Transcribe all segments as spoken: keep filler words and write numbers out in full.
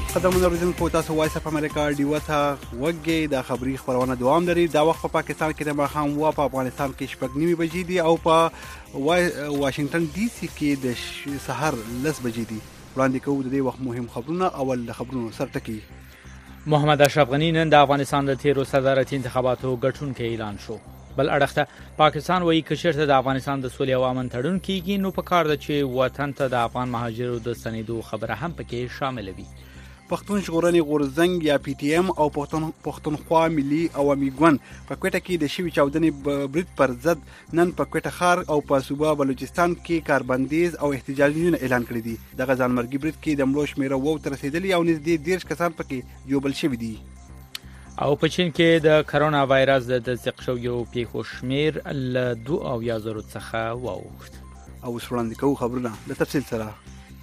قدمونه اوریدونکو تاسو وایس اف امریکا ډیو ته وګورئ. د خبري خبرونه دوام لري. دا وخت په پاکستان کې د ماښام و په افغانستان کې شپږ نیمې بجې دي او په واشنگټن ډي سي کې د سحر لس بجې دي. وړاندې کوو د دې وخت مهم خبرونه. اول د خبرونو سرټکی. محمد اشرف غنی نن د افغانستان د تیرو صدارتي انتخاباتو ګټونکي اعلان شو. بل اړخته پاکستان وایي چې شرط د افغانستان د سولې او امن تړون کیږي نو په کار ده چې وطن ته د افغان مهاجرو د ستنېدو خبره هم پکې شامل وي. پښتون ژغورنې غورځنګ یا پی ټی ایم او پښتون پښتونخوا ملي عوامي ګوند په کوټه کې د شوی چاودنې برید پر ضد نن په کوټه ښار او په صوبه بلوچستان کې کاربندیز او احتجاجونه اعلان کړی دي. د غزان مرګي برید کې د مړو شمیره وو تر رسیدلی او نږدې دیرش کسان پکې جوړل شوی دي. او په چین کې د کرونا وایرس د تصدیق شویو پیښو شمیر له دوه او یا زرو څخه واوښت. او وړاندې کوو خبرونه د تفصیل سره.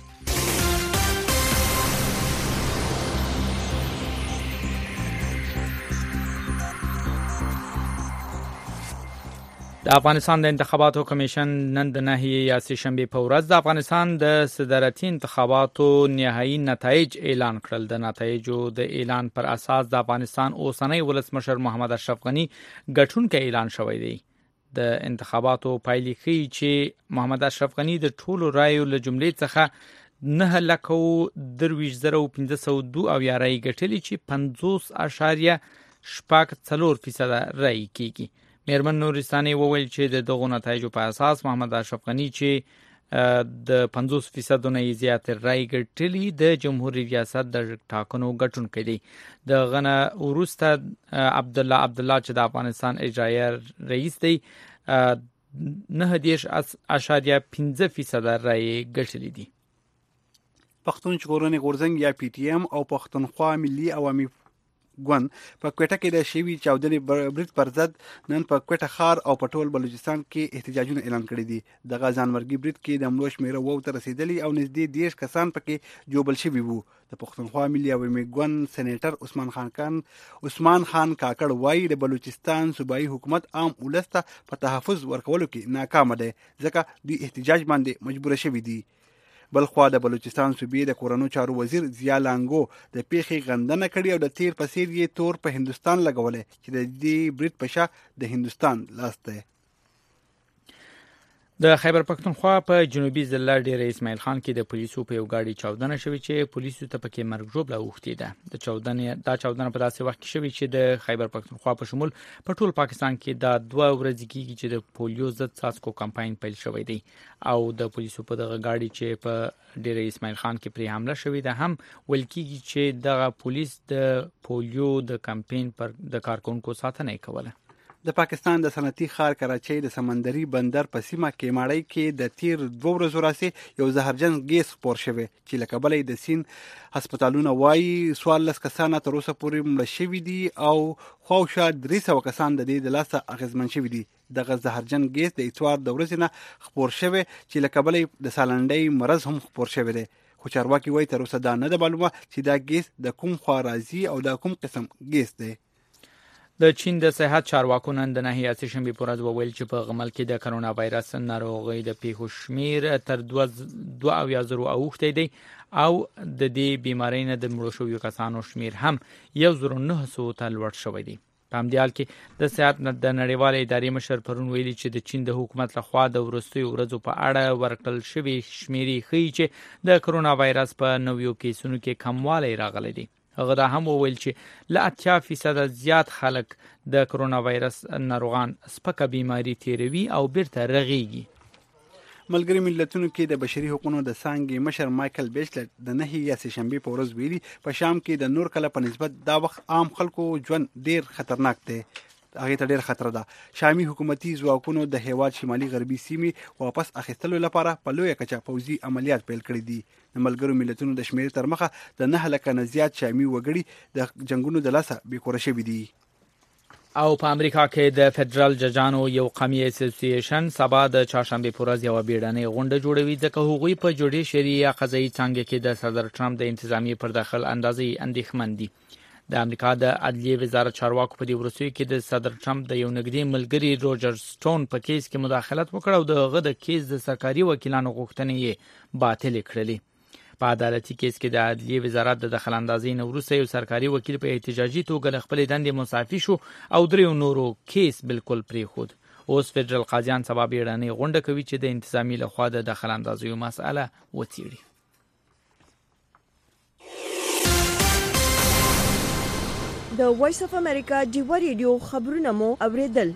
د افغانستان د انتخاباتو کمیشن نن د نهي یا سه شنبه په ورځ د افغانستان د صدارتي انتخاباتو نهایی نتایج اعلان کړل. د نتایجو د اعلان پر اساس د افغانستان اوسنی ولسمشر محمد اشرف غنی ګټونکی اعلان شوی دی. د انتخاباتو پایلې ښیي چې محمد اشرف غنی د ټولو رایو له جملې څخه نه لکه درویش زره او پنځه سوه دوه او یا رای ګټلې چې پنځوس اعشاریه شپږ څلور فیصد رای کیږي. میرمن نورستاني وویل چې د دغو نتایجو په اساس محمد اشرف غنی چې د پنځوس فیصد نه زیات رای ګټلي د جمهوریت ریاست د ټاکنو ګټونکی دی. د غنه وروسته عبد الله عبد الله چې د افغانستان اجرایه رئیس دی نه دیش اشاریه پنځه فیصد رای ګټلي دي. پښتون ژغورنې غورځنګ یا پی ټی ایم او پښتونخوا ملي عوامي ګوند په کوټه کې د شوی چاودنې برید پر ضد نن په کوټه ښار او په ټول بلوچستان کې احتجاجونه اعلان کړي دي. د غزان مرګي برید کې د مړو شمیره وو تر رسیدلی او نږدې دیرش کسان پکې جوړل شوي وو. د پښتونخوا ملي عوامي ګوند سېنیټر عثمان خان خان عثمان خان کاکړ وایي د بلوچستان صوبایي حکومت عام ولس ته په تحفظ ورکولو کې ناکام دی ځکه دوی احتجاج باندې مجبور شوي دي. بلخوا د بلوچستان صوبې د کورونو چارو وزیر ضیا لانګو د پیښې غندنه کړې او د تیر په څیر یې تور په هندستان لګولې چې د دې برید په شا د هندستان لاس دی. د خیبر پښتونخوا په جنوبي ضلع ډیر اسماعیل خان کې د پولیسو په یو گاډي چاودنه شوې چې پولیسو ته پکې مرګ ژوبله اوښتې ده. د چاودنې دا چاودنه په داسې وخت کې شوې چې د خیبر پښتونخوا په شمول په ټول پاکستان کې دا دوه ورځې کېږي چې د پولیو ضد څاڅکو کمپاین پیل شوی دی او د پولیسو په دغه گاډي چې په ډیر اسماعیل خان کې پرې حمله شوې ده هم ویل کېږي چې دغه پولیس د پولیو د کمپاین پر د کارکونکو ساتنه کوله. د پاکستان د صنعتي ښار کراچۍ د سمندري بندر په سیمه کې ماړی کې د تیر دوه ورځو راځي یو زهرجن ګیس خپور شوی چې له کبله د سین هسپتالونه وایي څوارلس کسان تر اوسه پورې مړه شوي دي او خواوشا درې سوه کسان د دې د لاسه اغېزمن شوي دي. دغه زهرجن ګیس د اتوار د ورځې نه خپور شوی چې له کبله د سالنډۍ مرض هم خپور شوی دی. خو چارواکي وایي تر اوسه دا نه ده معلومه چې دا ګیس د کوم خوا راځي او دا کوم قسم ګیس دی. د چین د صحت چارواکو نن د نهي یا سه شنبه په ورځ وویل چې په غمل کې د کرونا وایرس ناروغۍ د پیښو شمیر تر دوه او یا زرو اوښتی دی او د دې بیمارۍ نه د مړو شویو کسانو شمیر هم یو زرو نه سوه ته لوړ شوی دی. په همدې حال کې د صحت د نړیوالې ادارې مشر پرون ویلي چې د چین د حکومت لخوا د وروستیو ورځو په اړه ورکړل شوي شمیرې ښیي چې د کرونا وایرس په نویو کیسونو کې کموالی راغلی دی. هغه دا هم وویل چې له اتیا فیصد زیات خلک د کرونا وایرس ناروغان سپکه بیماری تیروي او بیرته رغیږي. ملګری ملتونو کې د بشري حقوقو د څانګې مشر مایکل بیچلر د نهي یا سه شنبه په ورځ ویلي په شام کې د نور کله په نسبت دا وخت عام خلکو ژوند ډیر خطرناک دی. هغه ته ډیر خطر ده. شامي حکومتي ځواکونو د هیواد شمالي غربي سیمې واپس اخیستلو لپاره په لویه کچه پوځي عملیات پیل کړي دي. د ملګرو ملتونو د شمیرې تر مخه د نه لکه نه زیات شامي وګړي د جنگونو د لاسه بیکوره شوي دي. او په امریکا کې د فدرال ججانو یو قومي اسوسییشن سبا د چهارشنبه په ورځ یو بیړنۍ غونډه جوړوي ځکه هغوی په جوډیشري یا قضایي څانګه کې د صدر ټرمپ د انتظامی پر داخل اندازې اندېښمن دي. د امریکا د عدلیې وزارت چارواکو په دې وروستیو کې د صدر ټرمپ د یو نږدې ملګري روجر سټون په کیس کې مداخلت وکړ او د هغه د کیس د سرکاري وکیلانو غوښتنې یې باطلې کړلې. په عدالتي کیس کې د عدلیې وزارت د دخل اندازۍ نه وروسته یو سرکاري وکیل په احتجاجي توګه له خپلې دندې مستعفي شو او دریو نورو کیس بالکل پرېښود. اوس فدرال قاضیان سبا بیړنۍ غونډه کوي چې د انتظامی لخوا د دخل اندازیو مسأله وڅیړي. د وایس اف امریکا ډیو ریډیو خبرونه مو اوریدل.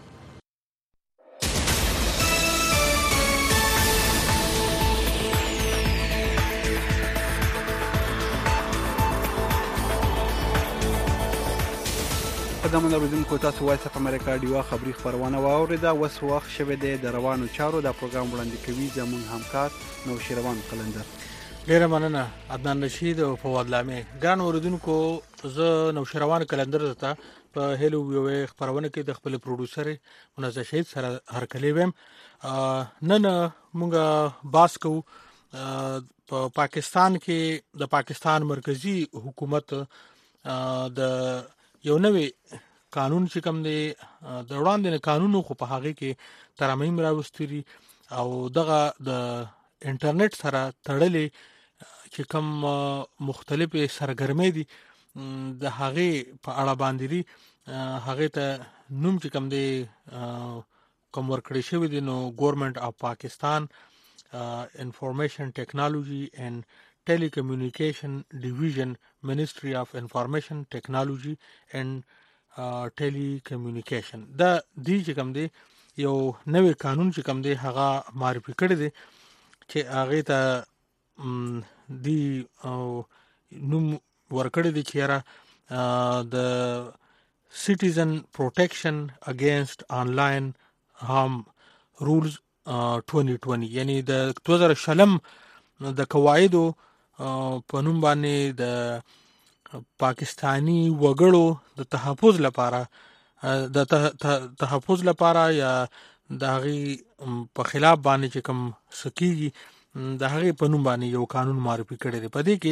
قدمونه اوریدونکو تاسو وایس اف امریکا ډیو خبری خبرونه واوریده. اوس وخت شوه د روانو چارو د پروګرام وړاندې کوي زموږ همکار نوشیروان قلندر. ډیره مننه عدنان رشید او فواد لامي. ګران اوریدونکو زه نوشیروان قلندر زته په هلو ویو خبرونه کې د خپل پروډوسر منزه شهید سره هرکلی ویم. نن مونږه باس کو په پاکستان کې د پاکستان مرکزی حکومت د یو نوې قانون چې کوم دی د وړاندې قانونو خو په هغه کې ترمیم راوستري او دغه د انټرنیټ سره تړلې چې کوم مختلفې سرګرمۍ دي د هغه په اړه باندې هغه ته نوم چې کوم دی کوم ورکړی شوی دی نو ګورنمنت اف پاکستان انفارمیشن ټیکنالوژي اینڈ Telecommunication Division, Ministry of Information Technology and uh, Telecommunication. دا دی چې کوم دی یو نوې قانون چې کوم دی هغه معرفي کړی دی چې هغه ته دی نوم ورکړی دی چې را د Citizen Protection Against Online Harm Rules twenty twenty یعنی د دوه زره شلم د قواعدو په نوم باندې د پاکستانی وګړو د تحفظ لپاره د تحفظ لپاره یا د هغه په خلاف باندې چې کوم سکیږي د هغه په نوم باندې یو قانون معرفي کړی دی. په دې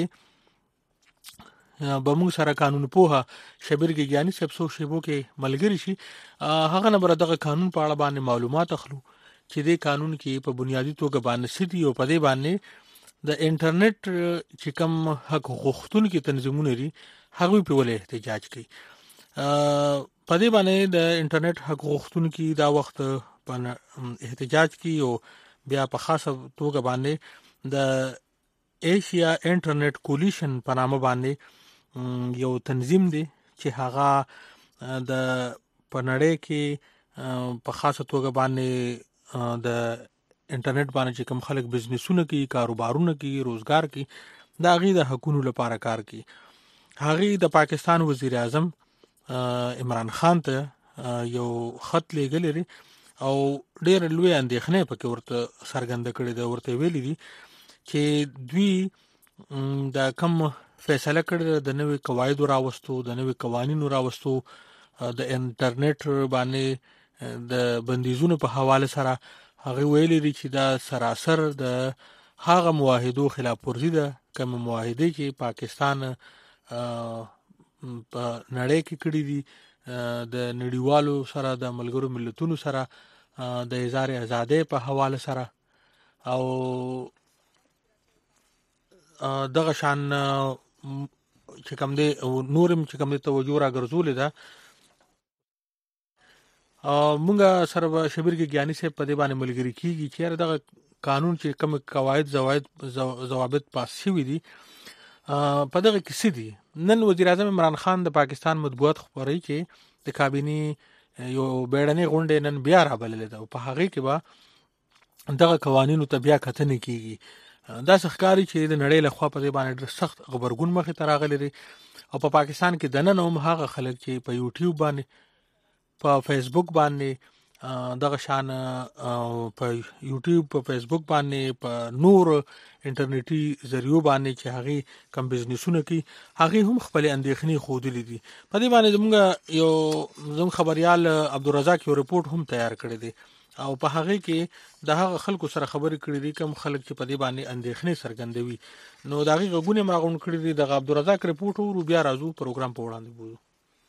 کې به موږ سره قانون پوها شبیر ګیانی صاحب سو شیبو کې ملګری شي هغه نه بر دغه قانون په اړه باندې معلومات اخلو چې د قانون کې په بنیادی توګه باندې سړي او په دې باندې د انټرنیټ چې کوم حق غوښتونکو تنظیمونه لري هغه په ولې احتجاج کوي. په دې باندې د انټرنیټ حق غوښتونکو دا وخت په احتجاج کوي او بیا په خاصه توګه باندې د ایشیا انټرنیټ کولیشن په نامه باندې یو تنظیم دی چې هغه د پنړې کې په خاصه توګه باندې د انټرنیټ باندې چې کوم خلک بزنسونه کوي کاروبارونه کوي روزګار کوي دا غي د حقوقو لپاره کار کوي. هغه د پاکستان وزیر اعظم عمران خان ته یو خط لیږلی لري او ډېر لوی اندېښنې پکې ورته څرګنده کړې ده. ورته ویلي دي چې دوی د کوم فیصله کړې د نوې قواعدو راوستو د نوې قوانینو راوستو د انټرنیټ باندې د بندیزونو په حواله سره هغه ویلي دي چې دا سراسر د هغه معاهدو خلاف ورزي ده کوم معاهده چې پاکستان په نړۍ کې کړی دي د نړیوالو سره د ملګرو ملتونو سره د اظهار ازادۍ په حواله سره او دغه شان چې کوم دی نورم چې کوم دی توجه راګرځولې ده. مونږه سره شبیر ګیانی صاحب په دې باندې ملګری کیږي چې دغه قانون چې کوم قواعد زواید ضوابط پاس شوي دي په دغه کې څه دي. نن وزیر اعظم عمران خان د پاکستان مطبوعات خبري چې د کابینی یو بیړنۍ غونډه نن بیا رابللې ده او په هغه کې به دغه قوانینو ته بیا کتنه کیږي. دا ښکاري چې د نړۍ له خوا په دې باندې سخت خبرګون مخې ته راغلی دی او په پاکستان کې د نن هم هغه خلک چې په یوټیوب باندې په فیسبوک باندې دغه شان په یوټیوب په فیسبوک باندې په نور انټرنیټي ذریعو باندې چې هغه کم بزنسونه کوي هغه هم خپل اندېښنې خودلې دي. په دې باندې موږ یو زم خبريال عبدالرزاق یو رپورت هم تیار کړی دی او په هغه کې د هغه خلکو سره خبرې کړې دي کوم خلک چې په دې باندې اندېښنې څرګندوي. نو دا غي غوونه مراغون کړی دي د عبدالرزاق رپورت ورو بیا راځو پروګرام په وړاندې بوزو.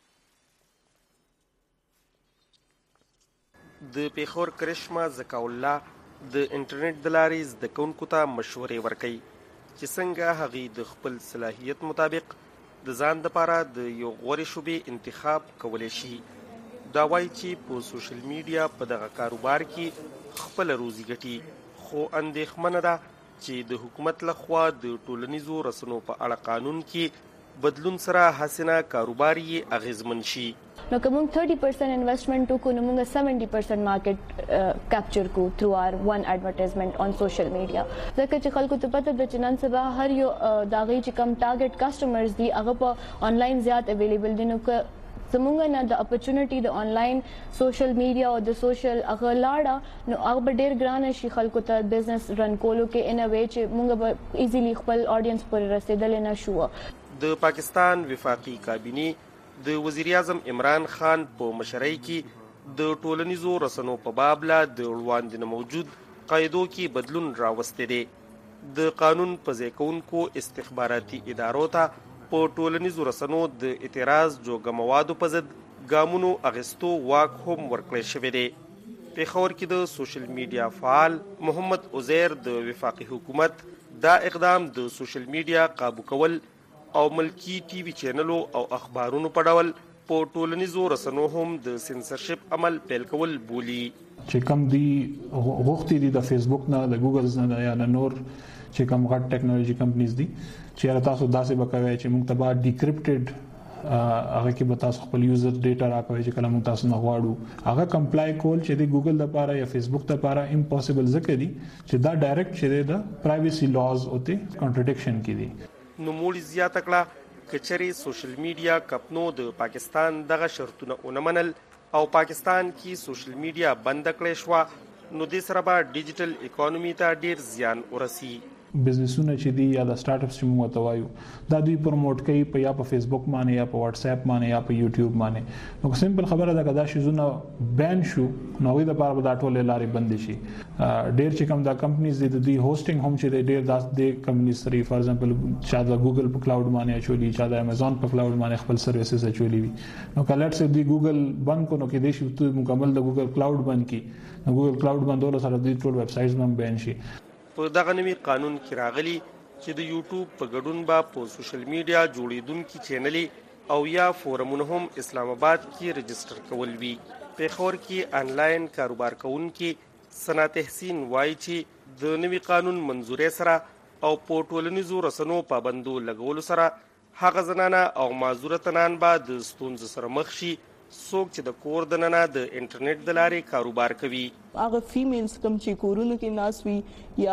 د پیښور کرشمه زکا الله د انټرنیټ د لارې زده کوونکو ته مشورې ورکوي. چې څنګه هغې د خپل صلاحیت مطابق د ځان لپاره د یو غوړې شوبې انتخاب کولی شي. دا وایي چې په سوشل میډیا په دغه کاروبار کې خپله روزي ګټي، خو اندېښمنه ده چې د حکومت لخوا د ټولنیزو رسنیو په اړه قانون کې بدلون سره حسنه کاروبار یې اغیزمن شي. نو که موږ thirty percent انویسټمنټ وکړو نو موږ seventy percent مارکیټ کیپچر کو تھرو آر ون ایڈورټایزمنٹ آن سوشل میډیا. ځکه چې خلکو ته پته ده چې نن سبا هر یو د هغې چې کم ټارګټ کسټمرز دي هغه په آنلاین زیات اویلیبل دي. نو که زمونږ نه د اپورچونټي د آنلاین سوشل میډیا او د سوشل هغه لاړه نو هغه به ډېر ګرانه شي خلکو ته بزنس رن کولو کې ان ا وی چې موږ به ایزیلی خپل آډینس پورې رسېدلی نه شو. د پاکستان وفاقي کابینې د وزیر اعظم عمران خان په مشرۍ کې د ټولنیزو رسنیو په باب لا د وړاندې موجود قاعدو کې بدلون راوستی دی. د قانون په ځای کوونکو استخباراتي ادارو ته په ټولنیزو رسنیو د اعتراض جوګه موادو په ضد ګامونو اخیستو واک هم ورکړی شوی دی. پېښور کې د سوشل میډیا فعال محمد عزیر د وفاقي حکومت دا اقدام د سوشل میډیا قابو کول او ملکی ټي وي چینلو او اخبارونو په ډول په ټولنیزو رسنیو هم د سنسرشپ عمل پیل کول بولی. چې کوم دی غوښتي دي د فیسبوک نه د ګوګل نه یا نور چې کوم غټ ټیکنالوژي کمپنیز دي چې تاسو داسې وکوي چې موږ ته به ډیکریپټډ هغه کې به تاسو خپل یوزر ډیټا راکوي چې کله موږ تاسو نه غواړو هغه کمپلای کول چې د ګوګل لپاره یا فیسبوک لپاره امپوسیبل ځکه دي چې دا ډایرکټ چې د پرایویسي لاز او ته کنټرډکشن کې دي. نوموړي زیاته کړه که چېرې سوشل میډیا کمپنو د پاکستان دغه شرطونه ونه منل او پاکستان کې سوشل میډیا بند کړې شوه نو دې سره به ډیجیټل اکانومي ته ډیر زیان ورسي. بزنسونه چې دي یا د سٹارټ اپس چې موږ ته وایو دا دوی پروموټ کوي په یا په فیسبوک باندې یا په واتس اپ باندې یا په یوټیوب باندې. نو سمپل خبره ده کدا شي زونه بین شو نو وي د پاره به دا ټول لارې بند شي. ډیر چې کوم دا کمپنیز دي د دوی هوسټینګ هم چې ډیر داس د کمپنیز سری فار ایگزامپل چې د ګوګل په کلاود باندې اچولي چې د امازون په کلاود باندې خپل سرویسز اچولي وي. نو کله چې دوی ګوګل بند کو نو کې دې شي ته مکمل د ګوګل کلاود بند کی نو ګوګل کلاود بندول سره دوی ټول ویب سایټس هم بین شي. په دغه نوي قانون کې راغلي چې د یوټیوب په ګډون به په سوشل میډیا جوړېدونکي چینلې او یا فورمونه هم اسلام آباد کې رجسټر کول وي. پېښور کې آنلاین کاروبار کوونکي ثنا تحسین وایي چې د نوي قانون منظورۍ سره او په ټولنیزو رسنیو پابندو لګولو سره هغه زنانه او معذوره تنان به د ستونزو سره مخ شي څوک چې د کور دننه د انټرنیټ د لارې کاروبار کوي. هغه فیمیلز کوم چې کورونو کې ناس وي یا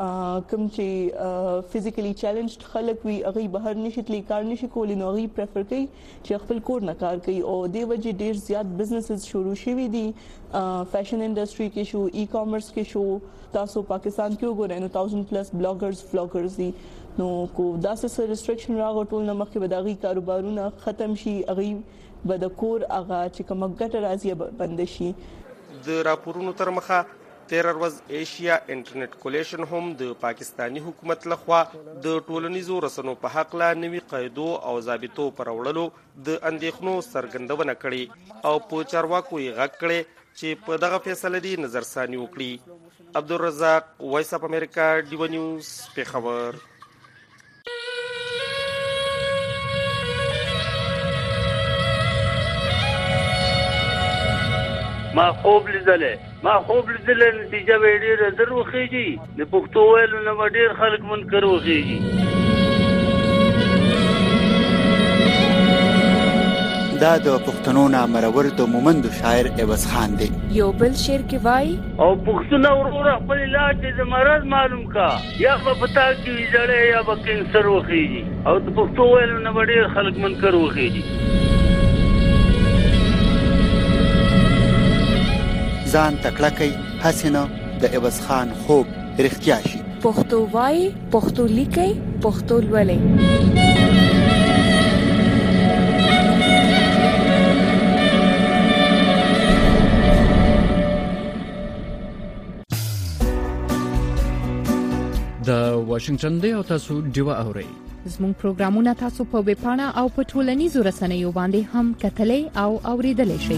کوم چې فزیکلی چیلنجډ خلک وي هغه بهر نشي تللی کار نشي کولی نو هغه پریفر کوي چې خپل کور نه کار کوي او د وجې ډیر زیات بزنسز شروع شوي دي. فیشن انډستری کې شو ای کامرس کې شو تاسو پاکستان کې وګورئ نو تاوزند پلس بلاګرز فلاګرز دي نو کو داسې ریسټریکشن راغو ټول نه مخکې به دغه کاروبارونه ختم شي هغه به د کور هغه چې کوم ګټه راځي بند شي. د راپورونو تر مخه تیر ورځ ایشیا انټرنیټ کولیشن هم د پاکستانی حکومت لخوا د ټولنیزو رسنیو په حق لا نوي قاعدو او ضابطو پر وړلو د اندېښنو څرګندونه کړې او په چارواکو یې غږ کړی چې په دغه فیصله دی نظرثاني وکړي. عبدالرزاق وایس اف امریکا ډیو نیوز پېښور. ما خوب لیدلې ما خوب لیدلې نتیجه به ډېره در وخیږي د پښتو ویلو نه به ډېر خلک منکر وخیږي. دا د پښتنو نامرور د مومند شاعر عوض خان دی. یو بل شعر کې وای او پښتون ورور خپل علاج د مرض معلوم کا یا په پتا کې ویځړې یا به کینسر وخیږي او د پښتو ویلو نه به ډېر خلک منکر وخیږي. ځان تکړه کوي حسینه د عوض خان خوب رښتیا شي. پښتو وای پښتو لیکي پښتو لولي. د واشنگټن دی او تاسو ډیو اورئ. زموږ پروګرامونه تاسو په ویب پاڼه او په ټولنیزو رسنیو باندې هم کتلې او اوریدلای شئ.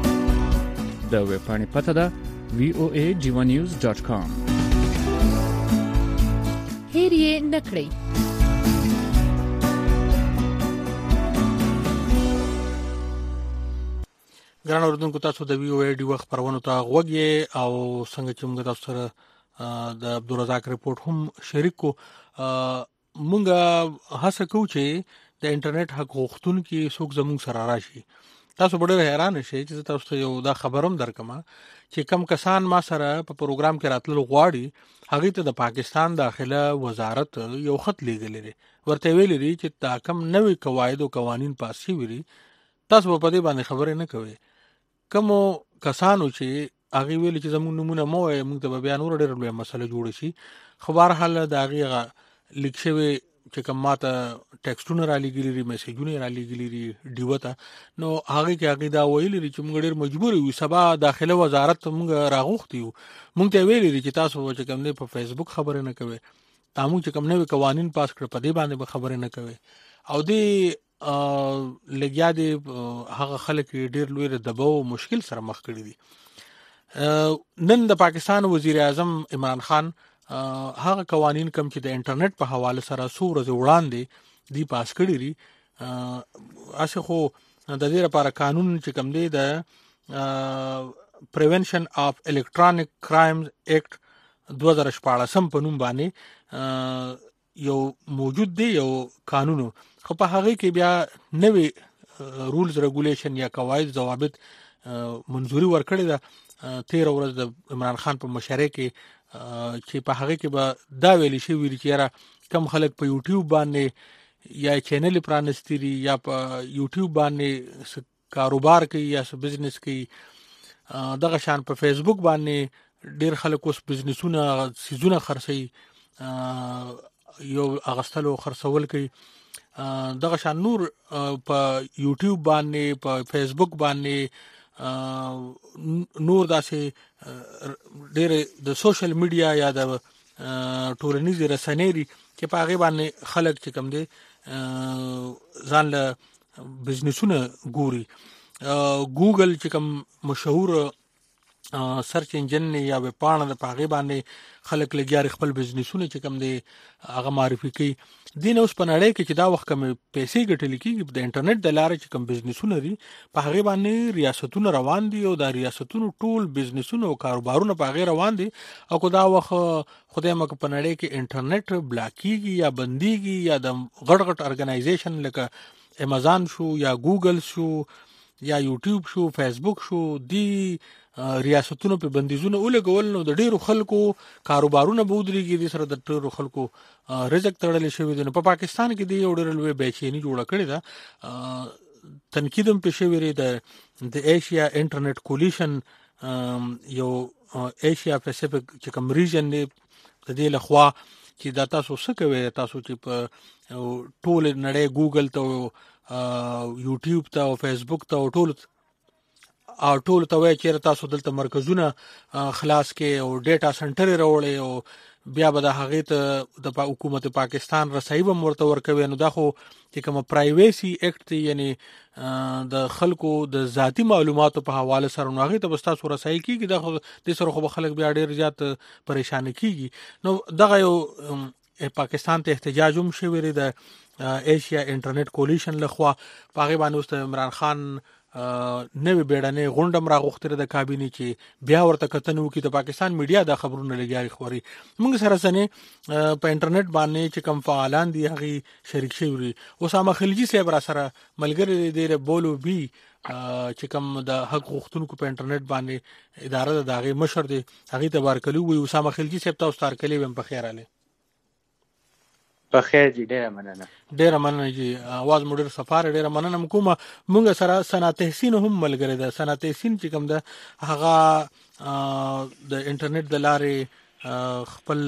د ویب پاڼې پته ده وی او ای ډیو نیوز ډاټ کام. یې نکړئ. ګران اوردونکو، تاسو د وی او ای ډي وخت پرونو ته غوږی او څنګه چې موږ تاسو سره د عبدالرزاق ریپورت هم شریک کو. موږ هڅه کوو چې د انټرنیټ حق غوښتونکي څوک زموږ سره راشي. تاسو به ډېر حیران شئ چې تاسو ته یو دا خبرم درکم چې کم کسان ما سره په پروګرام کې راتلل غواړي، هغه ته د پاکستان داخله وزارت یو خط لیږلی دی، ورته ویلي دي چې دا کم نوې قواعد او قوانین پاس شوي دي، تاسو په دې باندې خبرې نه کوئ. کومو کسانو چې هغه ویلي چې زموږ نمونه مو وایي، موږ ته به بیا نور ډېر لوی مسله جوړ شي. خو بهرحال د هغې لیک شوی چې کوم ماته ټیکسټونه را لګیلي دي، میسیجونه را لګیلي دي ډیوه ته، نو هغه کې هغه دا ویلي دي چې موږ ډېر مجبور یو سبا داخله وزارت موږ راغوښتي یو، موږ ته ویلي دي چې تاسو چې کوم نه په فیسبوک خبرې نه کوئ، تاسو چې کوم نوې قوانین پاس کړ په دې باندې به خبرې نه کوئ. او دې لګیا دي هغه خلک ډېر لوی دباو مشکل سره مخ کړي دي. نن د پاکستان وزیر اعظم عمران خان هغه قوانین کم چې د انټرنیټ په حواله سره څو ورځې وړاندې دی پاس کړي دي. اسه خو د دې لپاره قانون چې کم دی د پریونشن اف الکترونیک کرایمز ایکټ دوه هزار شپاړس په نوم باندې یو موجود دی، یو قانون، خو په هغه کې بیا نوې رولز ریګولیشن یا قواعد ضوابط منظوري ورکړي ده تیر ورځ د عمران خان په مشرۍ کې، چې په هغه کې به دا ویل شي ویل چې را کم خلک په یوټیوب باندې یا چینل پرانستي دي یا په یوټیوب باندې کاروبار کوي یا بزنس کوي، دغه شان په فیسبوک باندې ډیر خلک اوس بزنسونه سيزونه خرڅي، یو اغستلو خرڅول کوي، دغه شان نور په یوټیوب باندې په فیسبوک باندې نور داسې ډېر د سوشل میډیا یا د ټولنیزې رسنۍ دي چې په هغې باندې خلک چې کوم دی ځان له بزنسونه ګوري. ګوګل چې کوم مشهور سرچ انجن یا ویب پاڼه د په هغې باندې خلک لګیا خپل بزنسونه چې کوم دی هغه معرفي کوي. دې نه اوس په نړۍ کې چې دا وخت کومې پیسې ګټلې کېږي د انټرنیټ د لارې چې کوم بزنسونه دي په هغې باندې ریاستونه روان دي او دا ریاستونو ټول بزنسونه او کاروبارونه په هغې روان دي. او که دا وخت خدای مکه په نړۍ کې انټرنیټ بلاکېږي یا بندېږي یا د غټ غټ ارګنایزیشن لکه امازان شو یا ګوګل شو یا یوټیوب شو فیسبوک شو، دی ریاستونو په بندیزونه ولګول نو د ډیرو خلکو کاروبارونه به ودرېږي، دې سره د ډیرو خلکو رزق تړلی شوی دی. نو په پاکستان کې دی یو ډېر لوی بېچیني جوړه کړې ده. تنقید هم پې شوی دی د ایشیا انټرنیټ کولیشن، یو ایشیا پیسفیک چې کوم ریجن دی د دې لخوا چې دا تاسو څه کوئ، تاسو چې په ټول نړۍ ګوګل ته یوټیوب ته او فیسبوک ته او ټول او ټول ته وایي چې تاسو دلته مرکزونه خلاص کې او ډیټا سنټر راوړئ او بیا به د هغې ته د حکومت پاکستان رسایي به ورته ورکوي. نو دا خو چې کومه پرایویسي ایکټ دی، یعنی د خلکو د ذاتي معلوماتو په حواله سره، نو هغې ته به ستاسو رسایي کېږي، دا خو دې سره خو به خلک بیا ډېر زیات پریشانه کېږي. نو دغه یو پاکستان ته احتجاج هم شوی دی د ایشیا انټرنیټ کولیشن لخوا. په هغې باندې اوس د عمران خان نوې بیړنۍ غونډه هم راغوښتې ده د کابینې چې بیا ورته کتنه وکړي. د پاکستان میډیا دا خبرونه لګیا خوري. موږ سره سنې په انټرنیټ باندې چې کوم فعالان دي هغې شریک شوي دي. اسامه خلجي صاحب را سره ملګری دی د بولو بي چې کوم د حق غوښتونکو په انټرنیټ باندې اداره ده د هغې مشر دی، هغې ته بارکلي ووایي. اسامه خلجي صاحب تاسو ته هرکلی ویم، په خیر راغلی. په خیر جی، ډیره مننه. ډیره مننه جی، اواز مو ډیر صفاره، ډیره مننه کومه. مونږ سره سنا تحسین هم ملګری ده. سنا تحسین چې کوم ده هغه د انټرنیټ د لارې خپل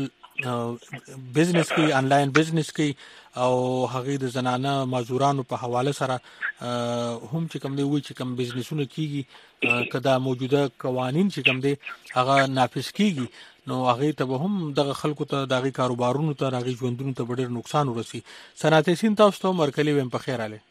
بزنس کوي، آنلاین بزنس کوي او هغه د زنانه مزدورانو په حواله سره هم چې کوم دی وی چې کوم بزنسونه کیږي، کدا موجوده قوانین چې کوم دی هغه نافذ کیږي، نو هغه ته هم دغه خلکو ته دغه کاروبارونو ته دغه ژوندونو ته ډېر نقصان ورسي. صنعت سین تاسو ته مرکلی ویم، په خیر اله.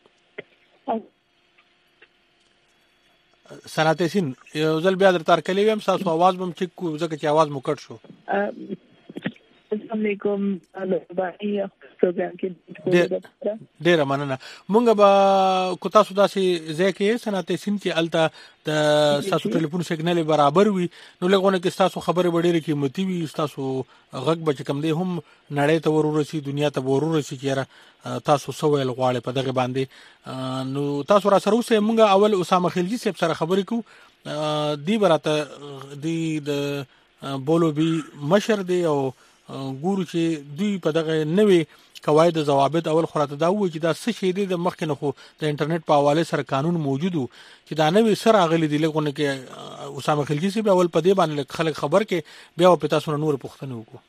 صنعت سین یو ځل بیا در تر کلی ویم، تاسو आवाज بم چک کو ځکه چې आवाज مو کټ شو. السلام علیکم باندې پروګرام کې ډیر مننه. مونږ به کو تاسو داسې ځکه صنعت سین کې الته د تاسو ټلیفون سیګنال برابر وي نو لګونه کې تاسو خبره وړي قیمتي وي تاسو غږ به کم دی هم نړۍ ته ورور شي دنیا ته ورور شي کیره تاسو سوال غواړي په دغه باندې نو تاسو را سره اوسه مونږ اول اسامه خلجی صاحب سره خبرې کو دی براته دی د بولو بي مشر دی او ګورو چې دوی په دغه نوې قواعد ضوابط اول خراته دا و چې دا څه شی دی د مخکنه خو د انټرنیټ په حواله سره قانون موجود و چې دا نوې سره غلي دی لګونه کې اسامه خلجی صاحب اول په دې باندې خلک خبر کې بیا په تاسو نور پوښتنه وکړو.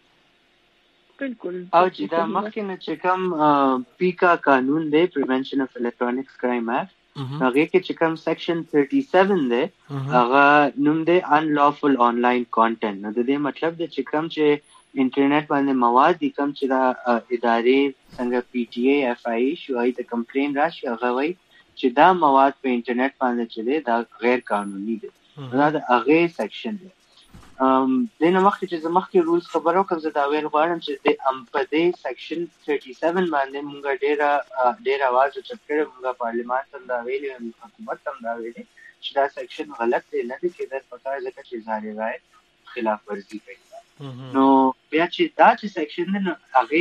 بالکل او چې دا مخکنه چې کوم پیکا قانون دی پریونشن اف الکترونیک کرایم اکټ هغه کې چې کوم سیکشن thirty-seven دی هغه نوم دی unlawful online content نو د دې مطلب دی چې کوم چې انټرنیټ باندې مواد دي کوم چې دا ادارې څنګه پی ټی ای اف آی شوی ته کمپلین راشي هغه وایي چې دا مواد په انټرنیټ باندې چې دی دا غیر قانوني دي دا د هغه سیکشن دی. ام د نو مخکې چې زمخکې رولز خبرو کوم زه دا ویل غواړم چې د ام په دې سیکشن thirty-seven باندې مونږ ډېر ډېر आवाज اوچت کړو مونږ پارلیمان ته دا ویلې حکومت هم دا ویلې چې دا سیکشن غلط دی نه دی کې دا پکار ځکه چې ظاهر رائے خلاف ورزي کوي. نو بیا چې دا چې سیکشن دی نو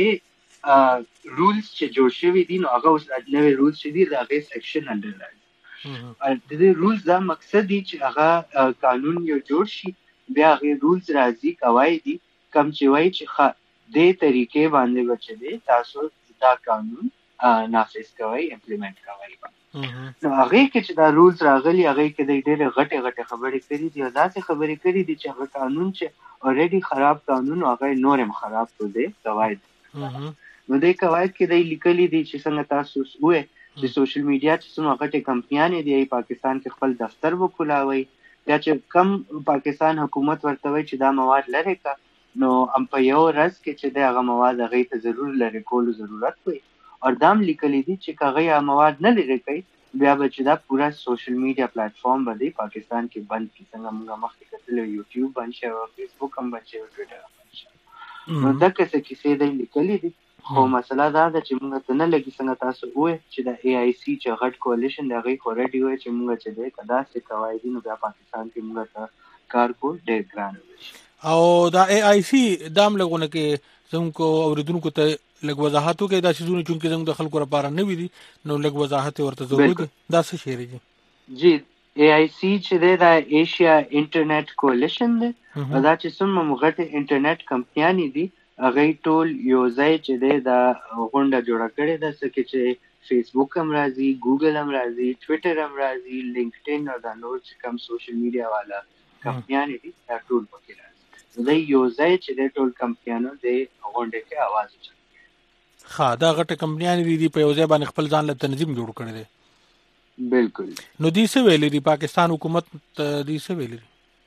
هغه رولز چې جوړ شوي دي نو هغه اوس نوې رولز چې دي د هغه سیکشن انډر راځي د دې رولز دا مقصد دی چې هغه قانون یو جوړ شي بیا غي رولز راځي قواعد دي کم چې وایي چې دې طریقې باندې بچي تاسو دا قانون نافذ کوي امپلیمنٹ کوي نو هغه کې چې دا رولز راغلي هغه کې د ډېر غټه غټه خبرې کړې دي او دا څه خبرې کړې دي چې هغه قانون چې اوريدي خراب قانون هغه نورم خراب کړ دي قواعد نو د قواعد کې د لیکلي دي چې څنګه تاسو وې چې سوشل میډیا چې څنګه غټه کمپنیانې دي پاکستان کې خپل دفتر وکولاوي یا چې کم پاکستان حکومت ورته وي چې دا مواد لري کا نو ام په یو ورځ کې چې دا هغه مواد هغه ته ضرور لري کول ضرورت وي او دام لیکلي دي چې هغه مواد نه لري کوي بیا به چې دا پورا سوشل میډیا پلیټ فارم باندې پاکستان کې بند کی څنګه موږ مخکې کتل یوټیوب باندې او فیسبوک هم باندې او ټویټر باندې نو دا څه کیسې دي لیکلي دي خو مسله دا ده چې موږ ته نه لګي څنګه تاسو وې چې د ای آی سی چې غټ کولیشن دی هغه خورډي وي چې موږ چې د کدا څه قواعد نو بیا پاکستان کې موږ ته کار کول ډېر ګران وي او دا ای آی سی دام لګونه کې څنګه اوریدونکو ته لګ وضاحت وکړي دا شیزونه چې څنګه د خلکو لپاره نه وي دي نو لګ وضاحت ورته ضروري دا څه شی دی جی ای آی سی چې د ایشیا انټرنیټ کولیشن دی دا چې څومره مغټه انټرنیټ کمپنیانې دي هغه ټول یو ځای چې دی دا غونډه جوړه کړې ده څکه چې فیسبوک هم راځي ګوګل هم راځي ټویټر هم راځي لینکډین او دا نور چې کوم سوشل میډیا والا کمپنیانې دي دا ټول پکې راځي دا یو ځای چې د ټول کمپنیانو د غونډه کې आवाज اچي ها دا غټه کمپنیانې دي په یو ځای باندې خپل ځان له تنظیم جوړ کړی دی بالکل نو دې څه ویلې دي پاکستان حکومت دې څه ویلې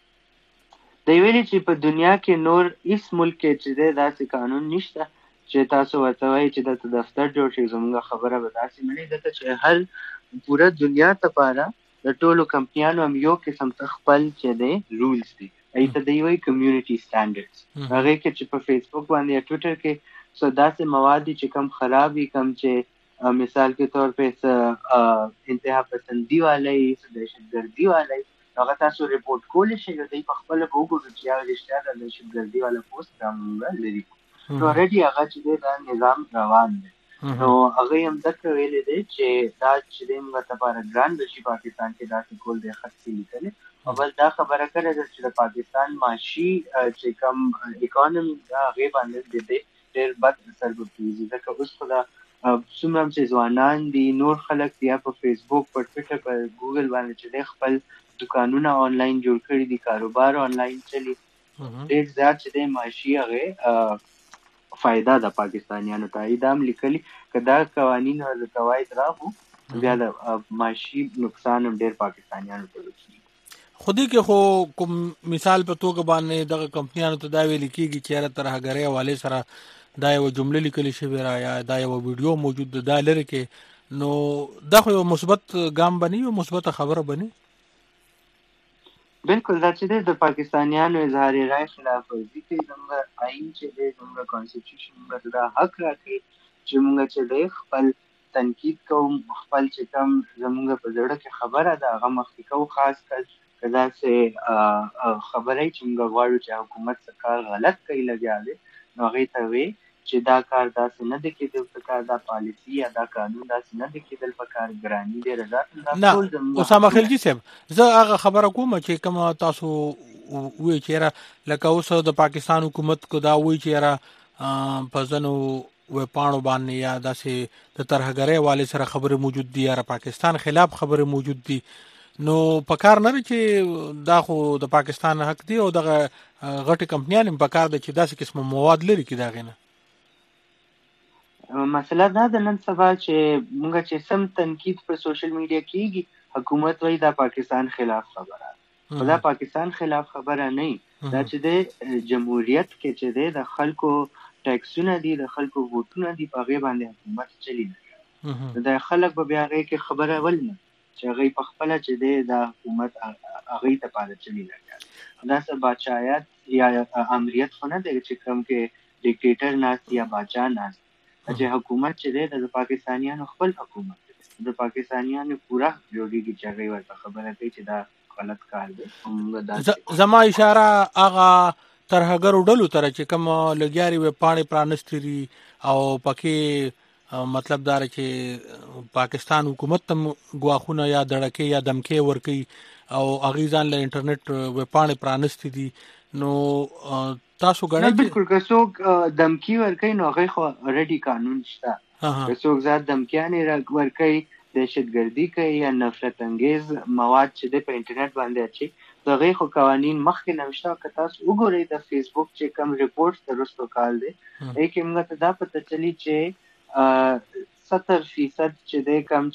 دی ویلي چې په دنیا کې نور هیڅ ملک کې چې داسې قانون نشته چې تاسو ورته وایي چې دلته دفتر جوړ شي زموږ خبره به داسې نه وي ځکه چې هر پوره دنیا لپاره د ټولو کمپنیانو هم یو قسم ته خپل چې دی رولز دي هغې ته دوی وایي کمیونټي سټانډرډز هغې کې چې په فیسبوک باندې یا ټویټر کې څه داسې مواد دي چې کم خراب وي کم چې مثال کے طور پہ انتہا پسندی والا څه دهشتګردي والا هغه تاسو ریپورت کولی شئ د په خپل وګورئ چې هغه رښتیا د دهشتګردي والا پوسټ دا موږ لري نو اوريدي هغه چې دا نظام روان دی نو هغه هم ذکر ویلې دی چې دا چې موږ ته لپاره ګران بشي پاکستان کې دا کول دی خاصی لیکل او بل دا خبره کړې چې د پاکستان معاشي چې کم اکانومي دا هغه باندې د ډېر بد اثر کوي ځکه اوس خدا څومره چې ځوانان دي نور خلک بیا په فیسبوک په ټویټر په ګوګل باندې چې خپل دکانونه آنلاین جوړ کړي دي کاروبار آنلاین چلی ډېر زیات چې د معاشي هغه فائدہ د پاکستانیانو ته ایدام لیکلي کدا قوانین او قواعد راغو بیا د معاشي نقصان هم ډېر پاکستانیانو ته رسیږي خودی کې خو کوم مثال په توګه باندې دغه کمپنیانو ته دا ویل کېږي چې هر ترهګرۍ حواله سره دا یو جمله لیکل شوی را یا دا یو ویډیو موجود ده دا لري کې نو دا خو یو مثبت ګام بنی او مثبت خبره بنی بالکل دا چې د پاکستانیانو اظهار رائے خلاف ورزي کوي. زموږ آئین چې دی زموږ کانسټیټیوشن موږ دا حق راکوي چې موږ چې دی خپل تنقید کوم، خپل چې کوم زموږ په زړه کې خبره ده هغه مخکې کوو، خاص کر که داسې خبره چې موږ غواړو چې حکومت څه کار غلط کوي لګیا دی نو هغې ته وایي چې دا کار داسې نه دی کېدل پکار، دا پالیسي یا دا قانون داسې نه دی کېدل پکار. ګراني ډېره زیاته ده. نه اسامه خلجي صاحب زه هغه خبره کوم چې کوم تاسو وایي چې یاره لکه اوس د پاکستان حکومت کو دا وایي چې یاره په ځینو ویبپاڼو باندې یا داسې د ترهګرۍ والي سره خبرې موجود دي یا پاکستان خلاف خبرې موجود دي، نو پکار نه چې دا خو د پاکستان حق دی او دغه غټي کمپنیان هم پکار دي چې داسې قسم مواد لري کې دا غینه. مسله دا د نن سبا چې موږ چې سم تنقید په سوشل میډیا کېږي حکومت وایي دا پاکستان خلاف خبره ده، دا پاکستان خلاف خبره نه دا چې د جمهوریت کې چې دی د خلکو ټیکسونه دي، د خلکو ووټونه دي، په هغې باندې حکومت چلی نه. د خلک به بیا هغې کې خبره ول نه چې هغوی په خپله چې دی دا حکومت هغوی ته پاره چلی لګیا. دا څه باچایت یا امریت خو نه دی چې کوم کې ډیکټیټر ناست یا باچا ناست، چې حکومت چې دی د پاکستانیانو خپل حکومت دی، د پاکستانیانو پوره جوړیږي چې هغوی ورته خبره کوي چې دا غلط کار دی. زما اشاره هغه ترهګرو ډلو ته چې کوم لګیاري ویبپاڼې پرانستې دي او پکې مطلب دا چې پاکستان حکومت ته ګواښونه یا دړکې یا دمکې ورکوي او هغوی ځان له انټرنیټ ویبپاڼې پرانستې دي، نو تاسو غواړئ بالکل که څوک دمکی ورکوي نو هغوی خو اورېډي قانون شته. که څوک ځات دمکیانې ورکوي، دهشتګردي کوي یا نفرت انګیز مواد چې دی په انټرنیټ باندې اچي، د هغوی خو قوانین مخکې نه شته. که تاسو وګورئ د فیسبوک چې کوم ریپورټ د وروستو کال دی هغې کې موږ ته دا پته چلي چې ستر فیصد چې دی کم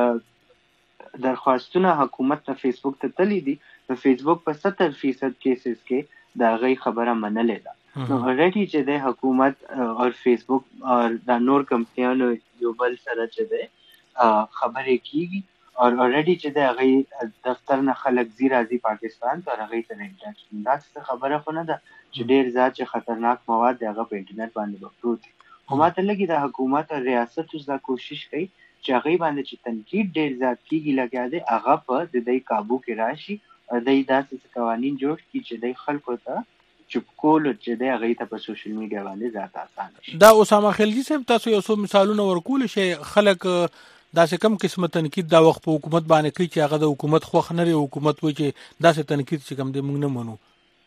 چې درخواستونه حکومت ته فیسبوک ته تللی دي د فیسبوک په ستر فیصد کیسز کې دا غي خبره منلې ده. نو اورېډي چې د حکومت او فیسبوک او د نور کمپنیانو یو بل سره چې ده خبرې کیږي او اورېډي چې د غي دفتر نه خلک زی راځي پاکستان ته غي ته انټرنیټ دا څه خبره خو نه ده چې ډیر ځات چې خطرناک مواد هغه په انټرنیټ باندې پروت دي. خو ماته لګي د حکومت او ریاست اوس دا کوشش کوي چې هغه باندې چې تنقید ډیر ځات کیږي لګیا دی هغه په د دې قابو کې راشي او دای داسې قوانین جوړ کړي چې د خلکو ته چپ کول چې د هغه ته په سوشل میډیا باندې ذات آسان شي. دا اسامه خلجي صاحب تاسو یو څو مثالونه ورکول شي خلک داسې کم قسمه تنقید دا وخت په حکومت باندې کوي چې هغه د حکومت خوښ نه لري، حکومت وایي چې داسې تنقید چې کم دی موږ نه منو.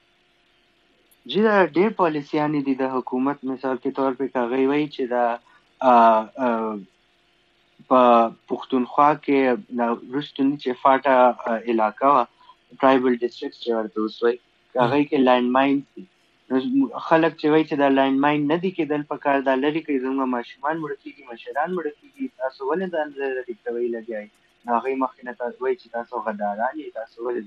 جی دا ډېر پالیسیانې دي د حکومت، مثال کے طور په هغه وایي چې دا په پښتونخوا کې د روستونی چې فاټا علاقہ ټرایبل ډیسټریکټ چې ورته وسوي هغه کې لینډ ماین دي. خلک چې وایي چې دا لینډ ماین نه دي کېدل پکار دا لري کوي زموږ ماشومان مړه کېږي، مشران مړه کېږي، تاسو ولې دا لرې کوي لګیای هغوی مخکې نه تاسو وایي چې تاسو غداران یې، تاسو ولې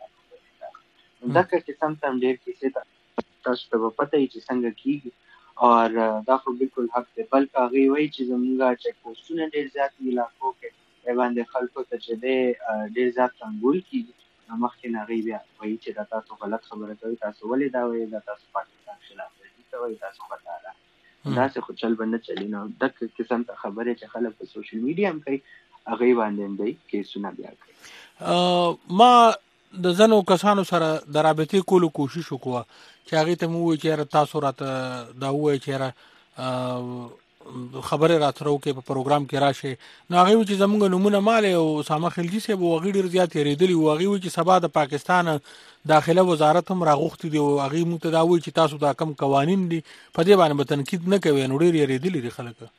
زموږ دغه قسم ته ډېر کیسې تاسو ته به پته وي چې څنګه کېږي او دا خو بالکل حق دی. بلکې هغوی وایي چې زموږ چیک پوسټونه ډېر زیات علاقو کې باندې خلکو ته چې دی ډېر زیات تنګول کېږي، مخکې نه هغوی بیا وایي چې دا تاسو غلط خبره کوئ، تاسو ولې دا وایي، دا تاسو پاکستان خلاف ورزي کوئ، تاسو غداره داسې خو چل به نه چلي. نو دغه قسم ته خبرې چې خلک په سوشل میډیا هم کوي هغوی باندې هم دی کیسونه بیا کوي. ما د ځینو کسانو سره د رابطې کولو کوشش وکړه چې هغوی ته مو ووایي چې یاره تاسو راته دا ووایي چې یاره خبرې راتره وکړئ په پروګرام کې راشئ. نو هغوی وایي چې زموږ نومونه مال او اسامه خلجي صاحب و هغوی ډېر زیات یېرېدلي وو. هغوی وایي چې سبا د پاکستان داخله وزارت هم راغوښتي دي او هغوی موږ ته دا وایي چې تاسو دا کم قوانین دي په دې باندې به تنقید نه کوئ. نو ډېر یېرېدلي دي خلک.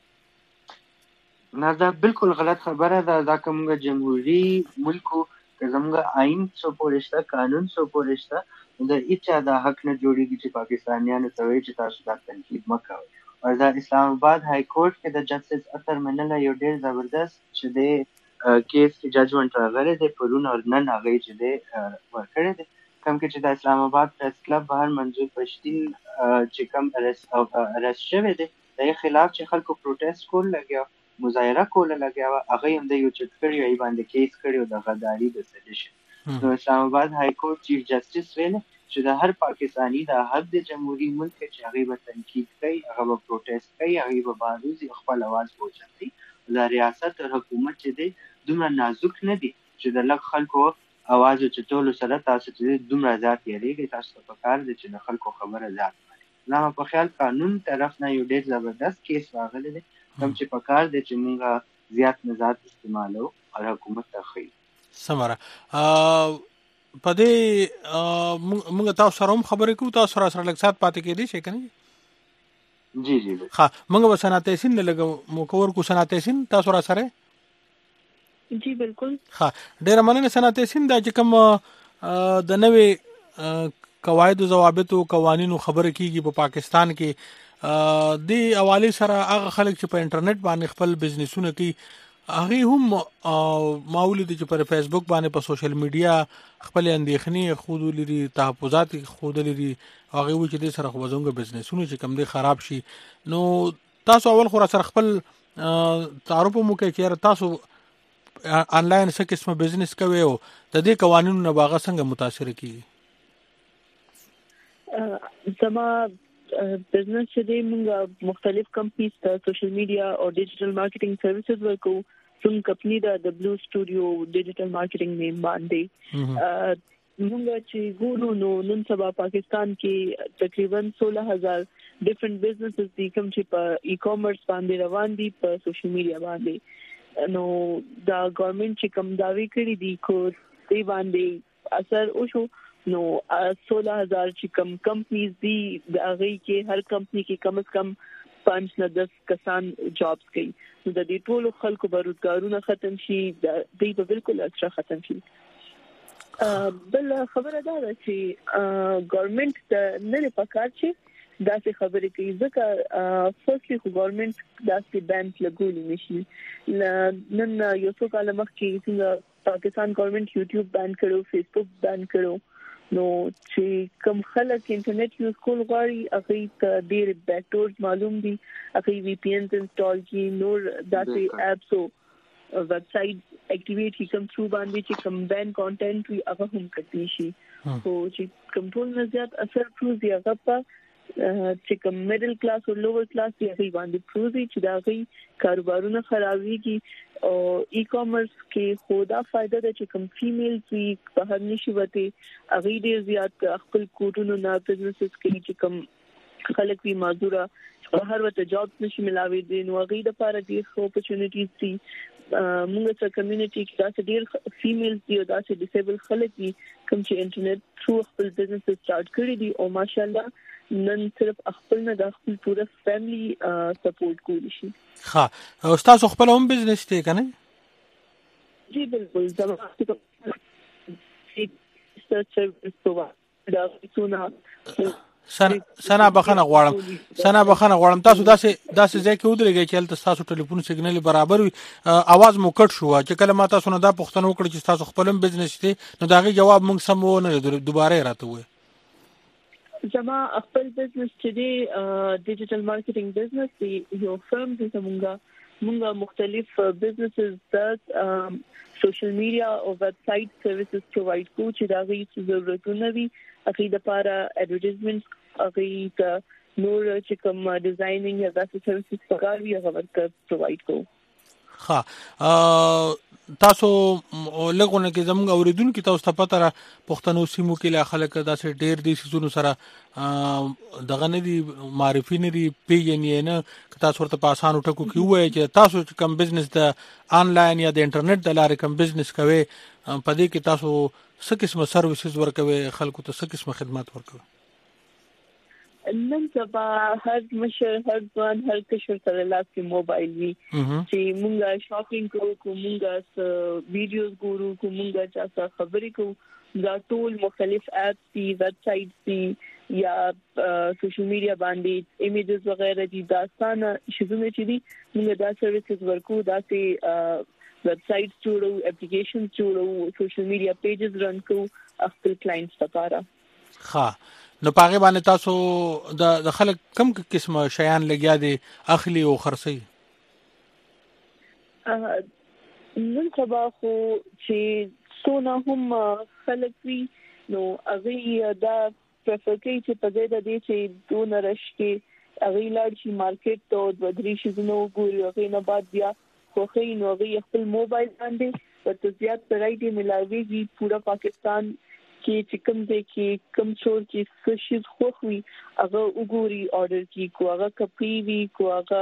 نه دا بالکل غلط خبره ده. دا که موږ جمهوري ملک و که زموږ آئین څو پورې شته، قانون څو پورې شته، د هېچا دا حق نه جوړېږي چې پاکستانیانو ته وایي چې تاسو دا تنقید مه کوئ. او دا اسلام آباد های کورټ کې د جسټس اطهر منله یو ډېر زبردست چې دی کیس کې ججمنټ راغلی دی پرون او نن هغوی چې دی ورکړی دی، کوم کې چې د اسلام آباد پریس کلب بهر منظور پشتین چې کوم ارست شوی دی د یې خلاف چې خلکو پروټیسټ کول لګیا، مظاهره کوله لګیا وه، هغوی هم د یو چت کړي او یې باندې کیس کړي او د غداري د سیډیشن نو اسلام آباد های کورټ چیف جسټس ویل چې د هر پاکستانی د حق د جمهوریت ملک چې هغه به تنقید کوي، هغه به پروټیست کوي، هغه به باندې خپل आवाज پوښتني. د ریاست او حکومت چې دی دومره نازک نه دي چې د لږ خلکو आवाज چې ټول سره تاسو ته دومره ذات یریږي. تاسو ته پکار دي چې د خلکو خبره ذات وي. نو په خیال قانون طرف نه یو ډېر زبردست کیس راغلی دی کوم چې پکار دي چې موږ زیات نه ذات استعمالو او حکومت ته خي سمره پدې موږ تاسو سره هم خبرې کوو، تاسو سره سره لږ سات پاتې کېدی شي کنه؟ جی جی ها موږ به صنعت سین لګو مکور کو صنعت سین تاسو را سره جی بالکل. ها ډېر مننه صنعت سین دا چې کوم د نوې قواعد او ضوابط او قوانینو خبره کیږي په پاکستان کې د حواله سره هغه خلک چې په انټرنیټ باندې خپل بزنسونه کوي هغه هم مولود چې پر فیسبوک باندې په سوشل میډیا خپل اندېښنې خود لري، تحفظات خود لري، هغه و چې د سره خو زموږ بزنسونه چې کم دي خراب شي. نو تاسو اول خو سره خپل تعارف مو کوي چې تاسو آنلاین څه قسمه بزنس کوي او د دې قوانینو نه باغ څنګه متاثر کیږي؟ زما بزنس چې دی موږ مختلف کمپنیز ته سوشل میډیا او ډیجیټل مارکیټینګ سروسز ورکو. څوم کمپنی دا د بلو سټوډیو ډیجیټل مارکیټینګ نیم باندې موږ چې ګورو نو نن سبا پاکستان کې تقریبا سولہ ہزار ډیفرنٹ بزنسز دي کوم چې په ای کامرس باندې روان دي په سوشل میډیا باندې. نو دا ګورنمنت چې کوم داوی کړی دي کو دی باندې اثر وشو. نو سولہ ہزار چې کم کمپنیز دي هغه کې هر کمپنی کې کم از کم پانچ نه دس کسان جابز کوي. نو د دې ټولو خلکو بیروزګارونه ختم شي، د دې په بالکل اثر ختم شي. بل خبره دا ده چې ګورنمنت د نه پکار شي داسې خبرې کوي ځکه فرستلی خو ګورنمنت داسې بند لګولې نشي. نن یو څو کال مخکې څنګه پاکستان ګورنمنت یوټیوب بند کړو، فیسبوک بند کړو. نو چې کوم خلک انټرنیټ یوز کول غواړي هغه ته ډېر بیکډورز معلوم دي، هغه وی پی انز انسټال کی، نور داسې اپس او ویب سایټ اکټیویټ کی کوم ثرو باندې چې کوم بین کانټینټ وی هغه هم کوي شي. خو چې کنټرول نه زیات اثر پروزي هغه په چې کوم میډل کلاس او لوور کلاس دی هغه باندې پروزي چې دا غي کاروبارونه خرابيږي. او ای کامرس کې خدا فائدہ ده چې کوم فیمیل وی بهر نشي وته هغه ډیر زیات خپل کوټونو نه بزنسز کوي چې کوم خلک وی معذوره هر وخت جاب نشي ملاوي دي. نو هغه د لپاره ډیر اپورتونټیز دي. موږ څه کمیونټي کې دا ډیر فیمیلز دي او دا چې ډیسیبل خلک دي کوم چې انټرنیټ ثرو خپل بزنس سٹارټ کړی دي او ماشاءالله نن صرف خپل نه د خپل پوره فیملی سپورټ کولی شي. ها او تاسو خپل هم بزنس دی کنه؟ جی بالکل زما سرچ سوا دا څونه سنا بخنه غواړم سنا بخنه غواړم تاسو داسې داسې ځای کې ودرېږئ چې هلته تاسو ټلیفون سیګنل برابر وي. اواز مو کټ شو چې کله ما تاسو نه دا پوښتنه وکړه چې تاسو خپل هم بزنس دی نو دا غي جواب موږ سم و نه دوباره راته وې. زما خپل بزنس چې دی ډیجیټل مارکیټینګ بزنس دی یو فرم دی زمونږه مونږه مختلف بزنسز د سوشل میډیا او ویب سایټ سروسز پرووایډ کوو چې دا غي ضرورتونه وي هغه د لپاره ایډورټایزمنټ هغه د نور چې کوم ډیزاینینګ یا داسې سروسز پکاروي هغه ورته پرووایډ کوو. ها تاسو لګونه کې زموږ اوریدونکو تاسو ته پته را پښتنو سیمو کې لا خلک داسې ډېر دي سيزونو سره دغه نه دي معرفي نه دي پیژنې نه تاسو ورته په اسانو ټکو کې وایي چې تاسو کوم بزنس د آنلاین یا د انټرنیټ د لارې کوم بزنس کوي په دې کې تاسو څه قسمه سروسز ورکوي خلکو ته څه قسمه خدمات ورکوي؟ نن سبا هر مشر هر ځوان هر کشر سره لاس کې موبایل وي چې مونږه شاپینګ کوو کو مونږه ویډیوز ګورو کو مونږه چا څه خبرې کوو دا ټول مختلف اپس دي ویب سایټ دي یا سوشل میډیا باندې ایمیجز وغیرہ دي دا ستانه شګونه چې دي مونږ دا سروسز ورکو دا سي ویب سایټ جوړو اپلیکیشن جوړو سوشل میډیا پیجز رن کوو خپل کلاینټس لپاره. ها نو پاغه باندې تاسو د خلک کم قسمه شیان لګیا دي اخلي او خرڅي؟ نن سبا خو چې سونه هم خلک وي نو هغه دا پرفر کوي چې په دې د دې چې دون رش کې هغه لاړ شي مارکیټ ته د ودري شي نو ګوري هغه نه بعد بیا خو خې نو هغه خپل موبایل باندې په زیات ورایټي ملاويږي پورا پاکستان کې چې کوم دی کې کوم څور کې سشي خو خوي هغه وګوري آرډر کی کو هغه کپی وی کو هغه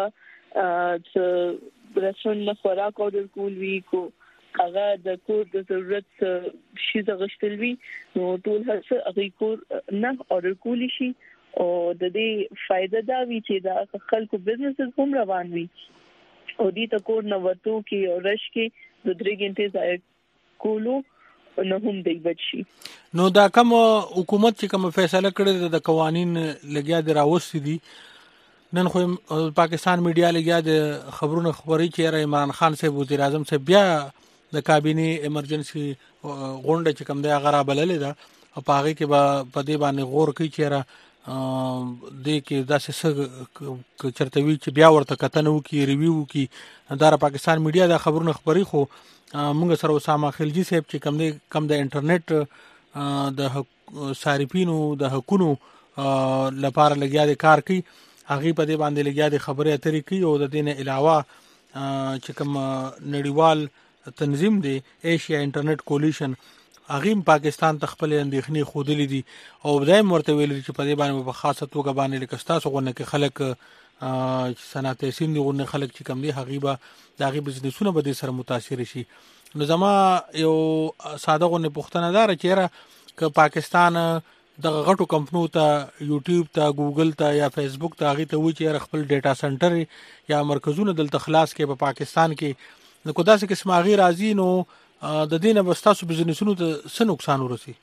ا رسون نه خوراک آرډر کول وی کو هغه د کور د ضرورت شي د غشتلوي نو ټول هڅه هغه کور نه آرډر کولی شي او د دې فائدہ دا وی چې دا خلکو بزنس هم روان وي او دې ته کور نه وته کې او رش کې د درې غنټې ځای کولو نه هم دی بچي نو دا کوم حکومت چې کوم فیصله کړی د قوانين لګیا دی راوستي دي نن خو پاکستان میډیا لګیا د خبرونو خبري چې عمران خان صاحب وزیر اعظم صاحب بیا د کابینه ایمرجنسي غونډه چې کوم دی هغه را بللې ده او په هغه کې به په دې باندې غور کوي چې را د کې داسې څه چرتوي چې بیا ورته کتنه وکي ریویو وکي دا پاکستان میډیا د خبرونو خبري خو موږ سره اسامه خلجی صاحب چې کوم دی کوم د انټرنیټ د صارفینو د حقوقو لپاره لګیا دي کار کوي هغه په دې باندې لګیا دي خبره اترې کوي او د دې نه علاوه چې کوم نړیوال تنظیم دی ایشیا انټرنیټ کولیشن هغه پاکستان ته خپل اندېښنې خودلې دي او دایم ورته ویل چې په دې باندې په خاصه توګه باندې لکستا سغونه کې خلک صنعت سین دي غونه خلک چې کم دي هغه به داغي بزنسونه به د سره متاثر شي نو زما یو ساده غونه پښتنه دار چې را ک پاکستان د غټو کمپنیو ته یوټیوب ته ګوګل ته یا فیسبوک ته هغه ته و چې خپل ډیټا سنټر یا مرکزونه دلته خلاص کې په پاکستان کې نو کو داسې قسم هغه راځي نو د دینه بستاسو بزنسونو ته څه نقصان ورسي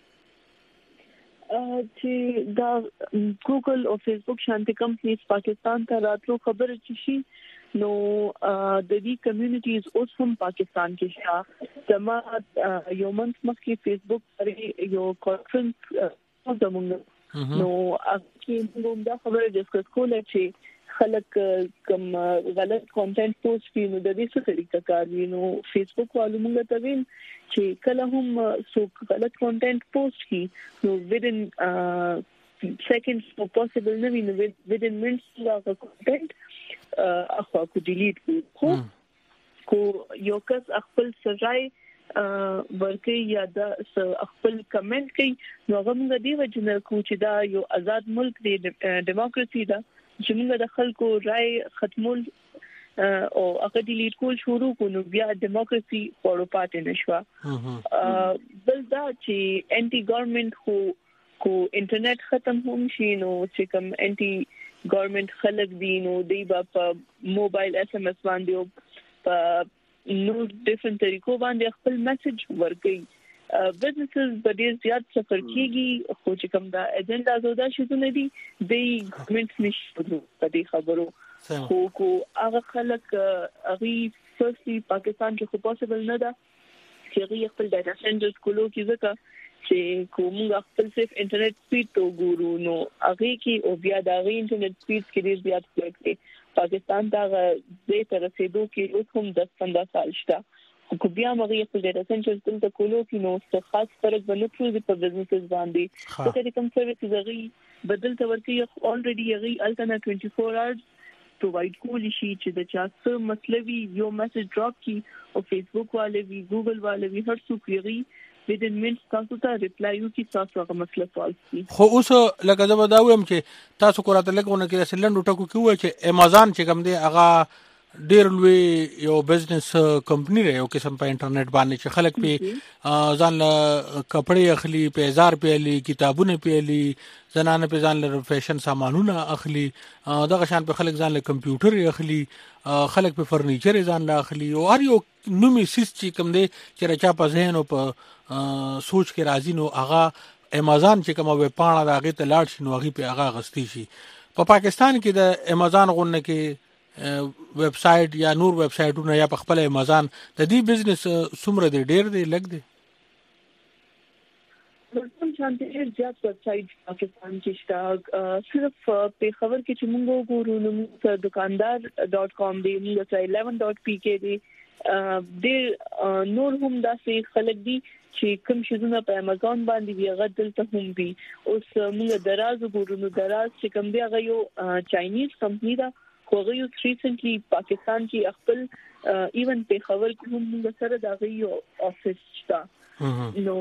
چې دا ګوګل او فیسبوک شانتي کمپنیز پاکستان ته راتلو خبره چی شي نو د دې کمیونټیز اوس هم پاکستان کې شته زما یو منځ مخکې فیسبوک پر یو کانفرنس زموږ نو اکه موږ دا خبره ډیسکس کوله چې خلک کوم غلط کانټینټ پوسټ کوي نو د دې څه طریقه کار وي نو فیسبوک والو موږ ته وین چې کله هم څوک غلط کانټینټ پوسټ کوي نو within seconds او possible نه وي نو within minutes دا کانټینټ اخوا کو ډیلیټ کو کو یو کس خپل سزای ورکه یا د خپل کمنټ کوي نو هغه موږ دی وجنه کو چې دا یو آزاد ملک دی دیموکراسي دا چې موږ د خلکو رائے ختمول او هغه ډیلیټ کول شروع کونو بیا دیموکراسي فورو پاتې نشو بل دا چې انټي ګورنمنت خو کو انټرنیټ ختم هم شي نو چې کوم انټي ګورنمنت خلک دي نو دی په موبایل اس ام اس باندې په نو ډیفرنٹ طریقو باندې خپل میسج ورکړي بزنسز په ډیر زیات سفر کیږي خو چې کوم دا اجنډا زودا شونه دي د ګورنمنت نشي په دې خبرو خو کو هغه خلک هغه فرستي پاکستان کې خو پوسیبل نه ده چې هغه خپل ډاټا سنټرز کولو کې ځکه چې کومه خپل صرف انټرنیټ سپیډ تو ګورو نو هغه کې او بیا دا غي انټرنیټ سپیډ کې ډیر زیات فرق دی پاکستان دا د تر رسیدو کې اوس هم دس پندرہ سال شته خو بیا مغه خپل ډیټا سنټرز دلته کولو کې نو څه خاص فرق بنه پروزي په بزنسز باندې څه کوم سرویسز هغه بدل تور کې اولریډي هغه الټرنیټ چوبیس اورز پروواید کولی شي چې د چا څه مطلبي یو میسج ډراپ کی او فیسبوک والے وی ګوګل والے وی هر څوک یې within minutes تاسو ته ریپلای وکړي تاسو هغه مسله سوال کی خو اوس لکه دا وداوم چې تاسو کوراته لګونه کې سلند ټکو کې وای چې امازون چې کوم دی هغه ډیر لوی یو بزنس کمپنی دی یو قسم په انټرنیټ باندې چې خلک په ځان کپڑے اخلي په هزار په لې کتابونه په لې زنانه په ځان له فیشن سامانونه اخلي دغه شان په خلک ځان له کمپیوټر اخلي خلک په فرنیچر ځان له اخلي او هر یو نومي سیس چې کوم دی چې رچا په ذهن او په سوچ کې راځي نو هغه امازون چې کومه وې پاڼه د هغه ته لاړ شي نو هغه په هغه غستی شي په پاکستان کې د امازون غونډه کې ویب سټ یا نور ویب سټونه یا په خپل امازون د دې بزنس څومره دی ډیر دی لګ دی کوم شانتي ډیر زیات ویب سټ پاکستان کې شته صرف په خبر کې چې موږ ګورو نو دکاندار ډاٹ کام دی موږ ته الیون ډاٹ پی کې دی ډیر نور هم داسې خلک دي چې کوم شیزونه په امازون باندې وی هغه دلته هم وي. اوس موږ دراز وګورو، دراز چې کوم دی هغه یو چاینیز کمپنی ده، خو هغه یو ریسنټلی پاکستان کې خپل ایون په خبر کې هم موږ سره دا یو افیس شته. نو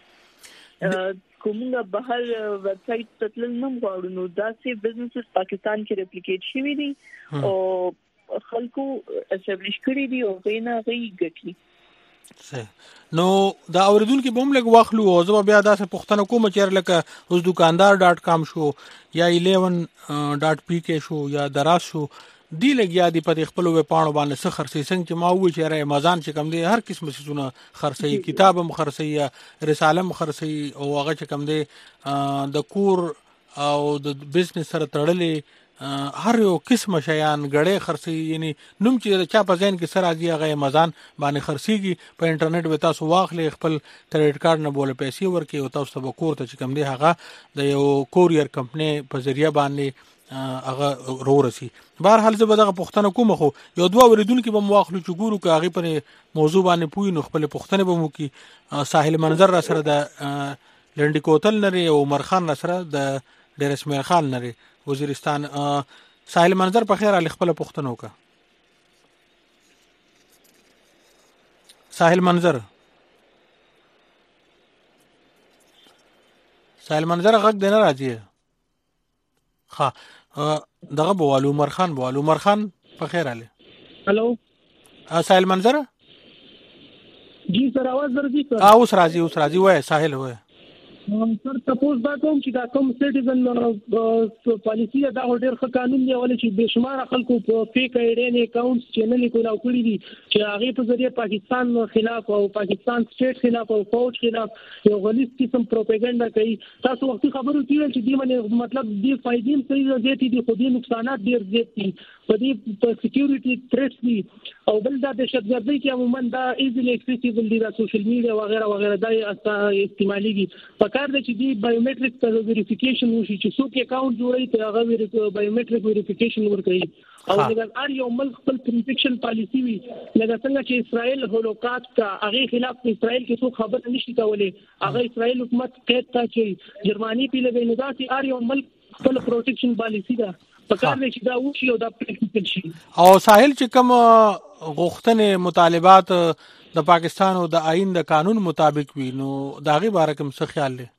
کومه بهر ویب سټ تطلل نه غواړو، نو دا سي بزنسز پاکستان کې ریپلیکیټ شوی دي او خلکو اسټابلیش کړی دي او غینا غي ګټي. نو دا اوریدونکو به هم لګ واخلو او زه بیا دا څه پښتنه کوم چې لکه اوس دکاندار ډاٹ کام شو یا الیون ډاٹ پی کې شو یا دراز شو دی لګیا دی په خپل وې پاڼو باندې څه خرڅي څنګه چې ما وې چې را امازون چې کم دی هر قسم څه خرڅي، کتاب هم خرڅي یا رساله هم خرڅي او هغه چې کم دی د کور او د بزنس سره تړلې هر یو قسم شیان غړې خرڅي، یعنی نوم چې چا په ځین کې سره دی هغه امازون باندې خرڅيږي. په انټرنیټ به تاسو واخلې خپل کریډټ کارت نه بوله پیسې ورکې او تاسو به کور ته چې کم دی هغه د یو کوریر کمپنی په ذریعہ باندې هغه ورورسي. بهر حال زه به دغه پښتنه کوم، خو یو دوه اوریدونکو به مواخلو چې ګورو که هغه پر موضوع باندې پوي نو خپل پښتنه به مو کی. ساحل منظر را سره د لنډی کوتل نری او مرخان را سره د ډیر اسماعیل خان نری وزیرستان. ساحل منظر په خیر علي خپل پښتنه وکا. ساحل منظر ساحل منظر غږ دینه راځي. ها دغه بوالو عمر خان بوالو عمر خان په خیر علي. هلو ساحل منظر جی سر आवाज درځي سر. اوس راځي اوس راځي وای ساحل وای سر تاسو دا کوم چې دا کوم سټیزن پالیسی دا ډېر ښه قانون دی ولې چې بشمار خلکو په فیک ایډین اکاونټس چینل کولاو کړی دي چې هغه په ذریعہ پاکستان خلاف او پاکستان سټیټ خلاف او فوج خلاف یو غلیظ قسم پروپاګاندا کوي. تاسو وخت خبرو کیږي چې دی باندې مطلب دی فائدې هم صحیح زیاتې دي خو دې نقصانات ډېر زیات دي په دې سکیورټي تھریټس دي او بل دا دهشتګردي کې عموما دا ایزیلی اکسیسیبل دي دا سوشل میډیا وغیرہ وغیرہ دا استعماليږي. پکار دی چې دی بایومټریک ته ویریفیکیشن وشي چې څوک اکاونټ جوړي ته هغه بایومټریک ویریفیکیشن ورکړي او لکه هر یو ملک خپل پروټیکشن پالیسی وي. لکه څنګه چې اسرائیل هولوکاست کا هغه خلاف اسرائیل کې څوک خبر نشي کولای، هغه اسرائیل حکومت قید تا چې جرمانی پیله ویني دا چې هر یو ملک خپل پروټیکشن پالیسی دا پکار دی چې دا وشي او دا پریکټیکل شي. او ساحل چې کوم غوښتنې مطالبات د پاکستان او د آئین د قانون مطابق وي نو داغي باره کوم څه خیال لري؟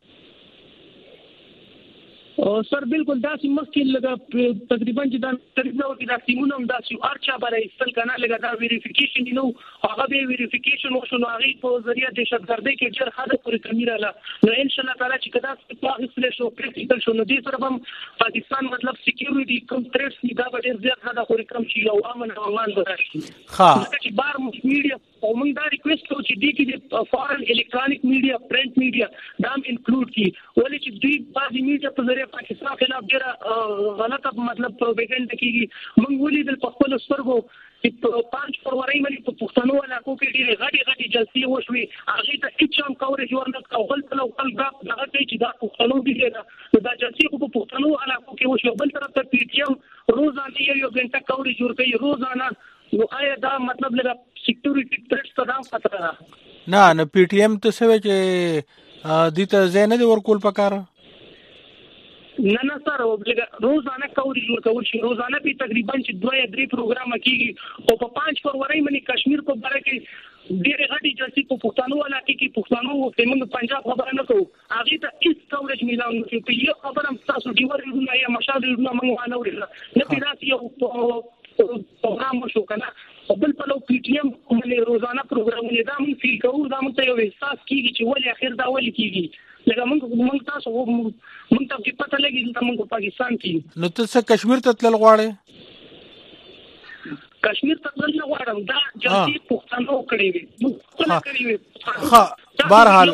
سر بالکل دا چې مخکې لګا تقریبا چې دا تقریبا او دا سیمونه هم دا چې ارچا بره استل کنه لګا دا ویریفیکیشن نو هغه به ویریفیکیشن وشو نو هغه په ذریعہ دهشتګردي کې جر حد پورې کمی رااله نو ان شاء الله تعالی چې کدا په اصل شو پریکټیکل شو نو دې سره هم پاکستان مطلب سکیورټي کوم تھریټس دا به ډیر زیات حد پورې کم شي او امن او امان ورشي. ها چې بار میډیا او موږ دا ریکوست کوو چې دې کې فارن الکترونیک میډیا پرنٹ میډیا دا هم انکلود کی ولې چې دې بعضی میډیا په ذریعہ پاکستان خلاف ډیره غلطه مطلب پروپاګاندا کیږي. موږ ولیدل په خپل سترګو چې پنځه فروری باندې په پښتنو علاقو کې ډیره غټي غټي جلسې وشوي هغه ته هیڅ هم کورې ورنه کول په لوکل غاپ دغه چې دا پښتنو دي دا جلسې په پښتنو علاقو کې وشوي. بل طرف ته پی ټی ایم روزانه یو غنټه کورې جوړ کوي روزانه نو آیا دا مطلب لږه سکیورټي تھریټس ته دا خطر ده؟ نه نه پی ټی ایم ته څه چې دې ته زینه دی ورکول پکاره نه نه سر روزانه کوري جوړ کول شي روزانه به تقریبا چې دوه یا درې پروګرام کیږي او په پنځه فروری باندې کشمیر په باره کې ډېر غټي جلسې په پښتنو علاقې کې پښتنو او موږ پنجاب خبره نه کوو هغه ته هیڅ کورج میلاو نه کوي. یو خبره تاسو دی ورونه یا مشاهده موږ نه اورل نه پیرات یو پروګرام شو کنه بل په لو پی ټی ایم کومه روزانه پروګرامونه دا موږ فیل کوو دا موږ ته یو احساس کیږي چې ولې اخر دا ولې کیږي لکه موږ موږ تاسو موږ ته په پته لګي چې موږ پاکستان کې نو ته کشمیر ته تلل غواړې؟ کشمیر ته تلل نه غواړم دا جلسې پښتنو کړې وي څنګه کړې وي. ها بهرحال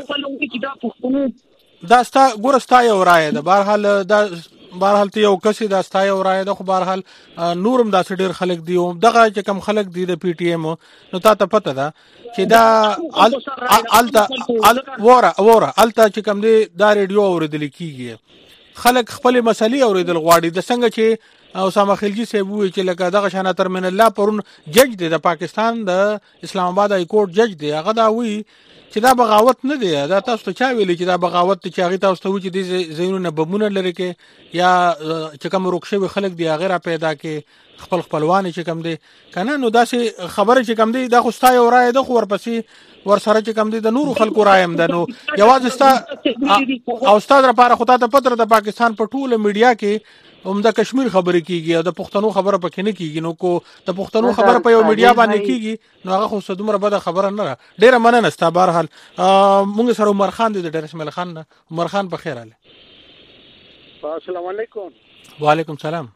دا ستا ګور ستا یو رائے ده بهرحال دا بهرحال ته یو کسي دا ستا یو رائے ده خو بهرحال نورم دا ډېر خلک دی او دغه چې کم خلک دی د پی ټی ایم نو تا ته پته ده چې دا التا وره وره التا چې کم دی دا ریډیو اوریدل کیږي خلک خپل مسلې اوریدل غواړي د څنګه چې اسامه خلجی صاحب وی چې لکه دغه شان تر من الله پرون جج دی د پاکستان د اسلام آباد های کورټ جج دی، هغه دا وی چې دا بغاوت نه دی. دا تاسو ته چا ویلي چې دا بغاوت چې هغه تاسو ته وی چې د زینونه بمونه لري کې یا چې کوم روکشوي خلک دی هغه را پیدا کې خپل خپلوان چې کم دی کنه، نو داسې خبره چې کم دی دا خو ستا یو رائے ده، خو ورپسې ور سره چې کم دی د نورو خلکو رایم ده. نو یوازې ستا او استاد لپاره خو ته پتر د پاکستان په ټوله میډیا کې هم د کشمیر خبرې کیږي او د پښتنو خبره پکې نه کیږي، نو کو د پښتنو خبره په یو میډیا باندې کیږي نو هغه خو څومره بده خبره نه ده. ډیره مننه ستا. بهرحال مونږ سره عمر خان دی د ډیر اسماعیل خان نه. عمر خان په خیر اله. السلام علیکم. وعلیکم السلام.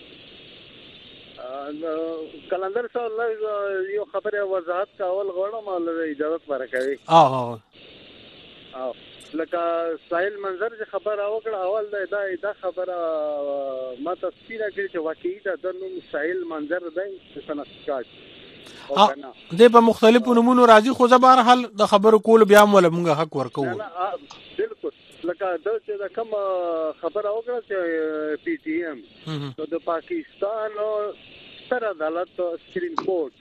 کلندر صاحب یو خبره وضاحت کول غواړم او اجازه ورکوي. اه اه لکه ساحل منظر چې خبر راوکړه اول دا دا خبره ما تفصیل کړي چې واقعي دا د نوم ساحل منظر دی چې سنسکاټ او کنه د په مختلفو نمونو راځي، خو زه بهر حال د خبرو کول بیا مولا مونږه حق ورکو. بالکل لکه دا چې دا کوم خبر راوکړه چې پی ټی ایم نو د پاکستان ستر عدالت سپریم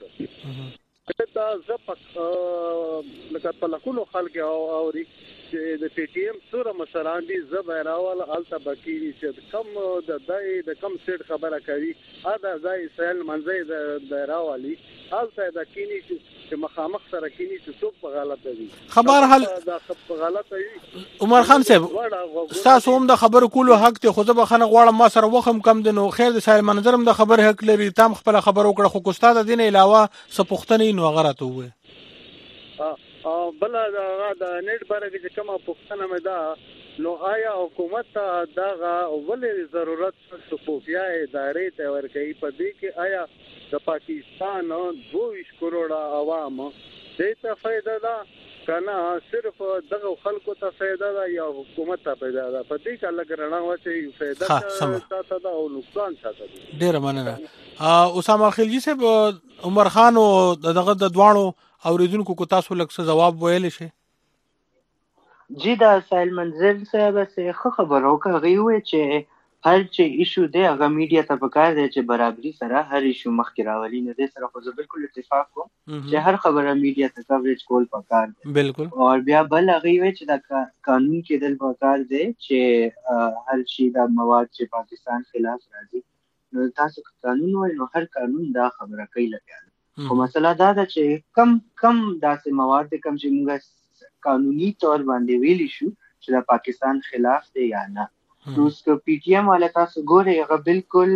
کورټ دا زپک لکه په لکونو خلک اوري چې د پی ټی ایم سره مشران دي زبراول الته بکیری چې کم د دای د کم سیټ خبره کوي ادا ځای سهل منځي د راوالي الته د کینی چې مخامخ سره کینی چې څوک په غلطه دي خبر حل دا په غلطه وي. عمر خان صاحب تاسو هم د خبرو کولو حق ته خو زه بخنه غواړم ما سره وخم کم د نو خیر د سهل منظرم د خبر حق لري تام خپل خبرو کړه خو استاد دین علاوه سپختنې نو غلطه وي. ا بل دا د نیټ بارے چې کومه پښتنه مې دا نو آیا حکومت دا ولې ضرورت شفافیت ادارې ته ورکړي په دې کې آیا د پاکستان دوه کروڑه عوام دې ته فائدہ ده کنه صرف دغه خلکو ته فائدہ ده یا حکومت ته فائدہ ده؟ په دې کې لګ رڼا واچي فائدہ ته ده او نقصان ته ده. ډیر مننه. اسامه خلجی صاحب عمر خان او دغه د دوانو اوریدونکو کو تاسو لکه جواب ویل شي. جی دا سایل منزل صاحب څخه خبرو کوي چې هر چې ایشو دی هغه میډیا ته پکار دی چې برابرۍ سره هر ایشو مخکې راولي. نه دې سره خو زه بالکل اتفاق کوم چې هر خبره میډیا ته کوریج کول پکار دی. بالکل. او بیا بل هغه وی چې دا قانون کې دل پکار دی چې هر شي دا مواد چې پاکستان خلاف راځي نو تاسو قانون وای نو هر قانون دا خبره کوي لګیا. خو مسله دا ده چې کم کم داسې مواد کم چې موږ قانوني تور باندې ویلی شو چې دا پاکستان خلاف دی یا نه. نو اس کو پی ټی ایم والا تاسو ګوره هغه بالکل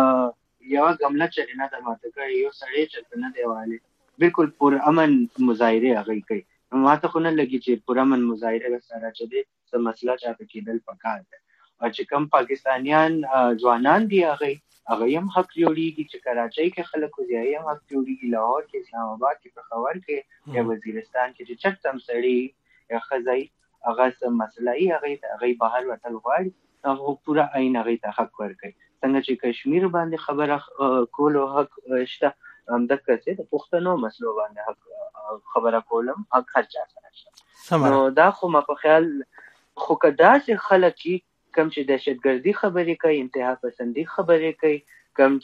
یو غمله چې نه د ماته کوي یو سړی چې نه دی والی بالکل پر امن مظاهره هغه کوي. نو ماته خو نه لګي چې پر امن مظاهره سره چې دی څه مسله چا په کېدل پکار ده. او چې کم پاکستانیان ځوانان دی هغه هغه هم حق جوړیږي چې کراچۍ کې خلک وځي هم حق جوړیږي، لاهور کې، اسلام آباد کې، پېښور کې یا وزیرستان کې چې چټم سړی یا خزای هغه سم مسله ای هغه هغه بهر وتل غواړي هغه پورا عین هغه ته حق ورکړي. څنګه چې کشمیر باندې خبره کولو حق شته هم د کسه د پښتنو مسلو باندې حق خبره کولم حق هر چا سره شته. نو دا خو ما په خیال خو کدا چې خلک کم چې دهشتګردي خبرې کوي، انتها پسندي خبرې کوي، کم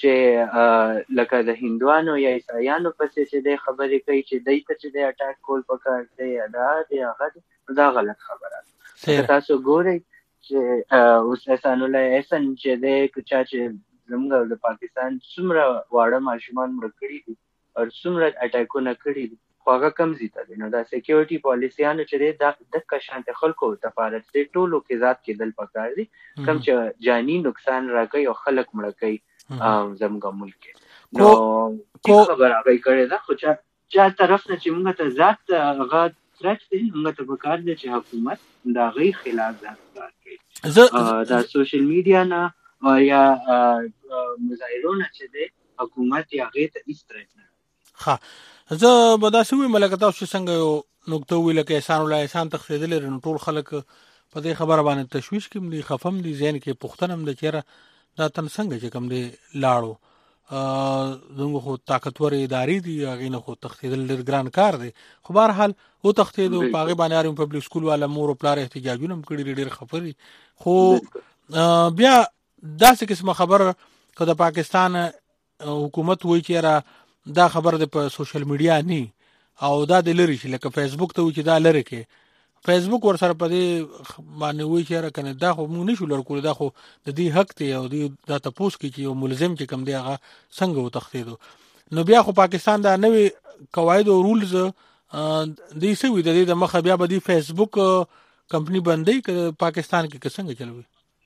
چې لکه د هندوانو یا عیسایانو پسې چې د خبرې کوي چې دای ته چې د اٹیک کول پکار دی دا دی هغه دا غلط خبره ده. تاسو ګورئ چې اوس احسان الله احسان چې د کچا چې زموږ د پاکستان څومره واړه ماشومان مړ کړي دي او څومره اٹیکونه کړي دي خو هغه کم زیاته دي. نو دا سکیورټي پالیسیانو چې د د کشانت خلکو تفارت دي ټولو کې ذات کې دل پکار دي کم چې جانی نقصان راکړي او خلک مړ کوي زموږ ملک. نو کو خبر هغه کړي دا خو چا طرف نه چې موږ ته ذات هغه ترټ دي موږ ته پکار دي چې حکومت دا غي خلاف ذات کوي. دا سوشل میډیا نه یا مظاهرونه چې دي حکومت یا غي ته استراتیژي. ها زه به دا سوي ملک تاسو څنګه یو نقطه ویل کې احسان الله احسان تخفیدل رن ټول خلک په دې خبره باندې تشویش کې دي خفم دي ځین کې پښتنم د چیرې دا تن څنګه چې کوم دي لاړو زموږ خو طاقتور ادارې دي هغه نه خو تخفیدل ډیر ګران کار دی. خو بهر حال او تخفیدو پاغه باندې اړم پبلک سکول والا مور او پلار احتجاجونه کړي ډیر خفري. خو بیا داسې قسمه خبر که د پاکستان حکومت وایي چې را دا خبر د په سوشل میډیا نه او دا د لری شي لکه فیسبوک ته وایي چې دا لری کې فیسبوک ور سره په دې باندې وایي چې را کنه دا خو موږ نشو لر کول دا خو د دې حق دی او دا تاسو کې چې یو ملزم چې کم دی هغه څنګه وتښتیدو نو بیا خو پاکستان دا نوې قواعد او رولز دې سوي د دې د مخه بیا به د فیسبوک کمپنی باندې ک پاکستان کې څنګه چلوي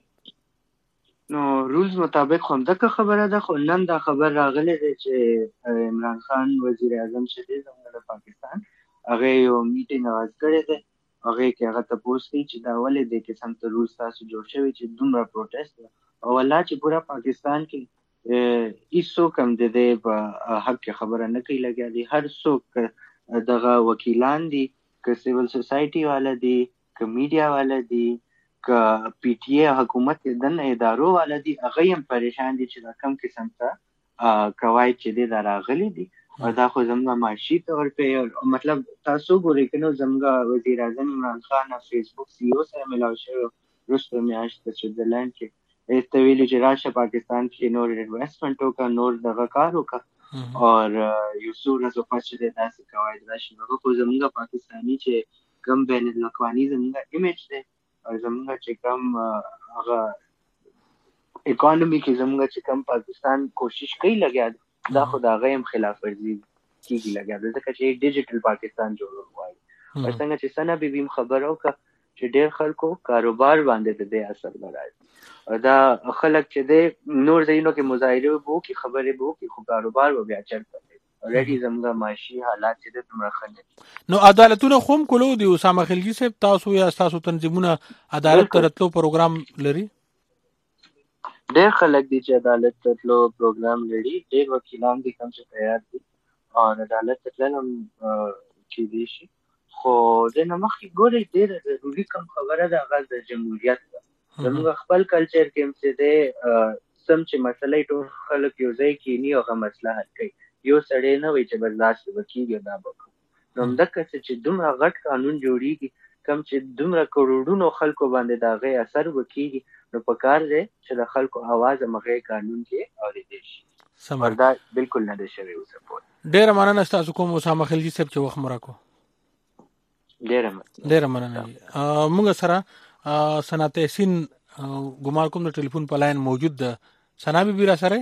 نو رولز مطابق هم دغه خبره ده خو نن دا خبر راغلی دی چې عمران خان وزیر اعظم شدید د پاکستان هغه یو میټینګ اواز کړی دی هغه کې هغه تاسو چې دا ولې د قسم ته رولز تاسو جوړ شوی چې دومره پروتست او الله چې پورا پاکستان کې ایسو کم د دې په حق خبره نه کوي لګیا دي هر څوک دغه وکیلان دي که سیول سوسایټي والا دي که میډیا والا دي که پی ټی ای حکومت دنه ادارو والا دي هغه هم پریشان دي چې دا کم قسم ته قواعد چې دي دا راغلي دي او دا خو زموږ معاشي طور په مطلب تاسو ګورئ کنه زموږ وزیر اعظم عمران خان فیسبوک سی او سره ملاو شو رستو میاشت په سویټزرلند کې استویل چې راشه پاکستان کې نور انویسټمنټ وکړه نور دغه کار وکړه او یو څو ورځې پس د داسې قواعد راشي نو خو زموږ پاکستاني چې کم بین الاقوامي زموږ ایمیج دی او زموږ چې کم هغه اکانومي کې زموږ چې کم پاکستان کوشش کوي لګیا دا خو دا غیم خلاف ورزي کیږي لګیا دا چې ډیجیټل پاکستان جوړول وایي او څنګه چې سنا به بیم خبرو کا چې ډېر خلکو کاروبار باندې د اثر راځي او دا خلک چې د نور زینو کې مظاهره وو کې خبره وو کې خو کاروبار و بیا چلته اوريدي زموږ معاشي حالات چې د تمره خلک نو عدالتونه خوم کولو دی اسامه خلجی صاحب تاسو یا تاسو تنظیمونه عدالت ترتلو پروګرام لري ډېر خلک دي چې عدالت ترتلو پروګرام لري ډېر وکیلان دي کوم چې تیار دي او عدالت ترتلو کې دي شي خو د نمخې ګوري ډېر ضروري کوم خبره ده هغه د جمهوریت ده زموږ خپل کلچر کې هم چې ده سم چې مسلې ټول خلک یو ځای کې نه هغه مسله حل کوي یو سړی نه وي چې برداشت وکړي دا وکړي نو همدغه چې دومره غټ قانون جوړیږي کم چې دومره کروڑونو خلکو باندې دا غي اثر وکړي نو په کار دی چې د خلکو आवाज مغه قانون کې اوریدل شي سمر دا بالکل نه دی شوی اوس په ډېر مننه تاسو کوم اسامه خلجی صاحب چې وخت مرکو ډېر مننه ډېر مننه موږ سره سنا تحسین ګمار کوم د ټلیفون په لاین موجود ده سنا بي بي را سره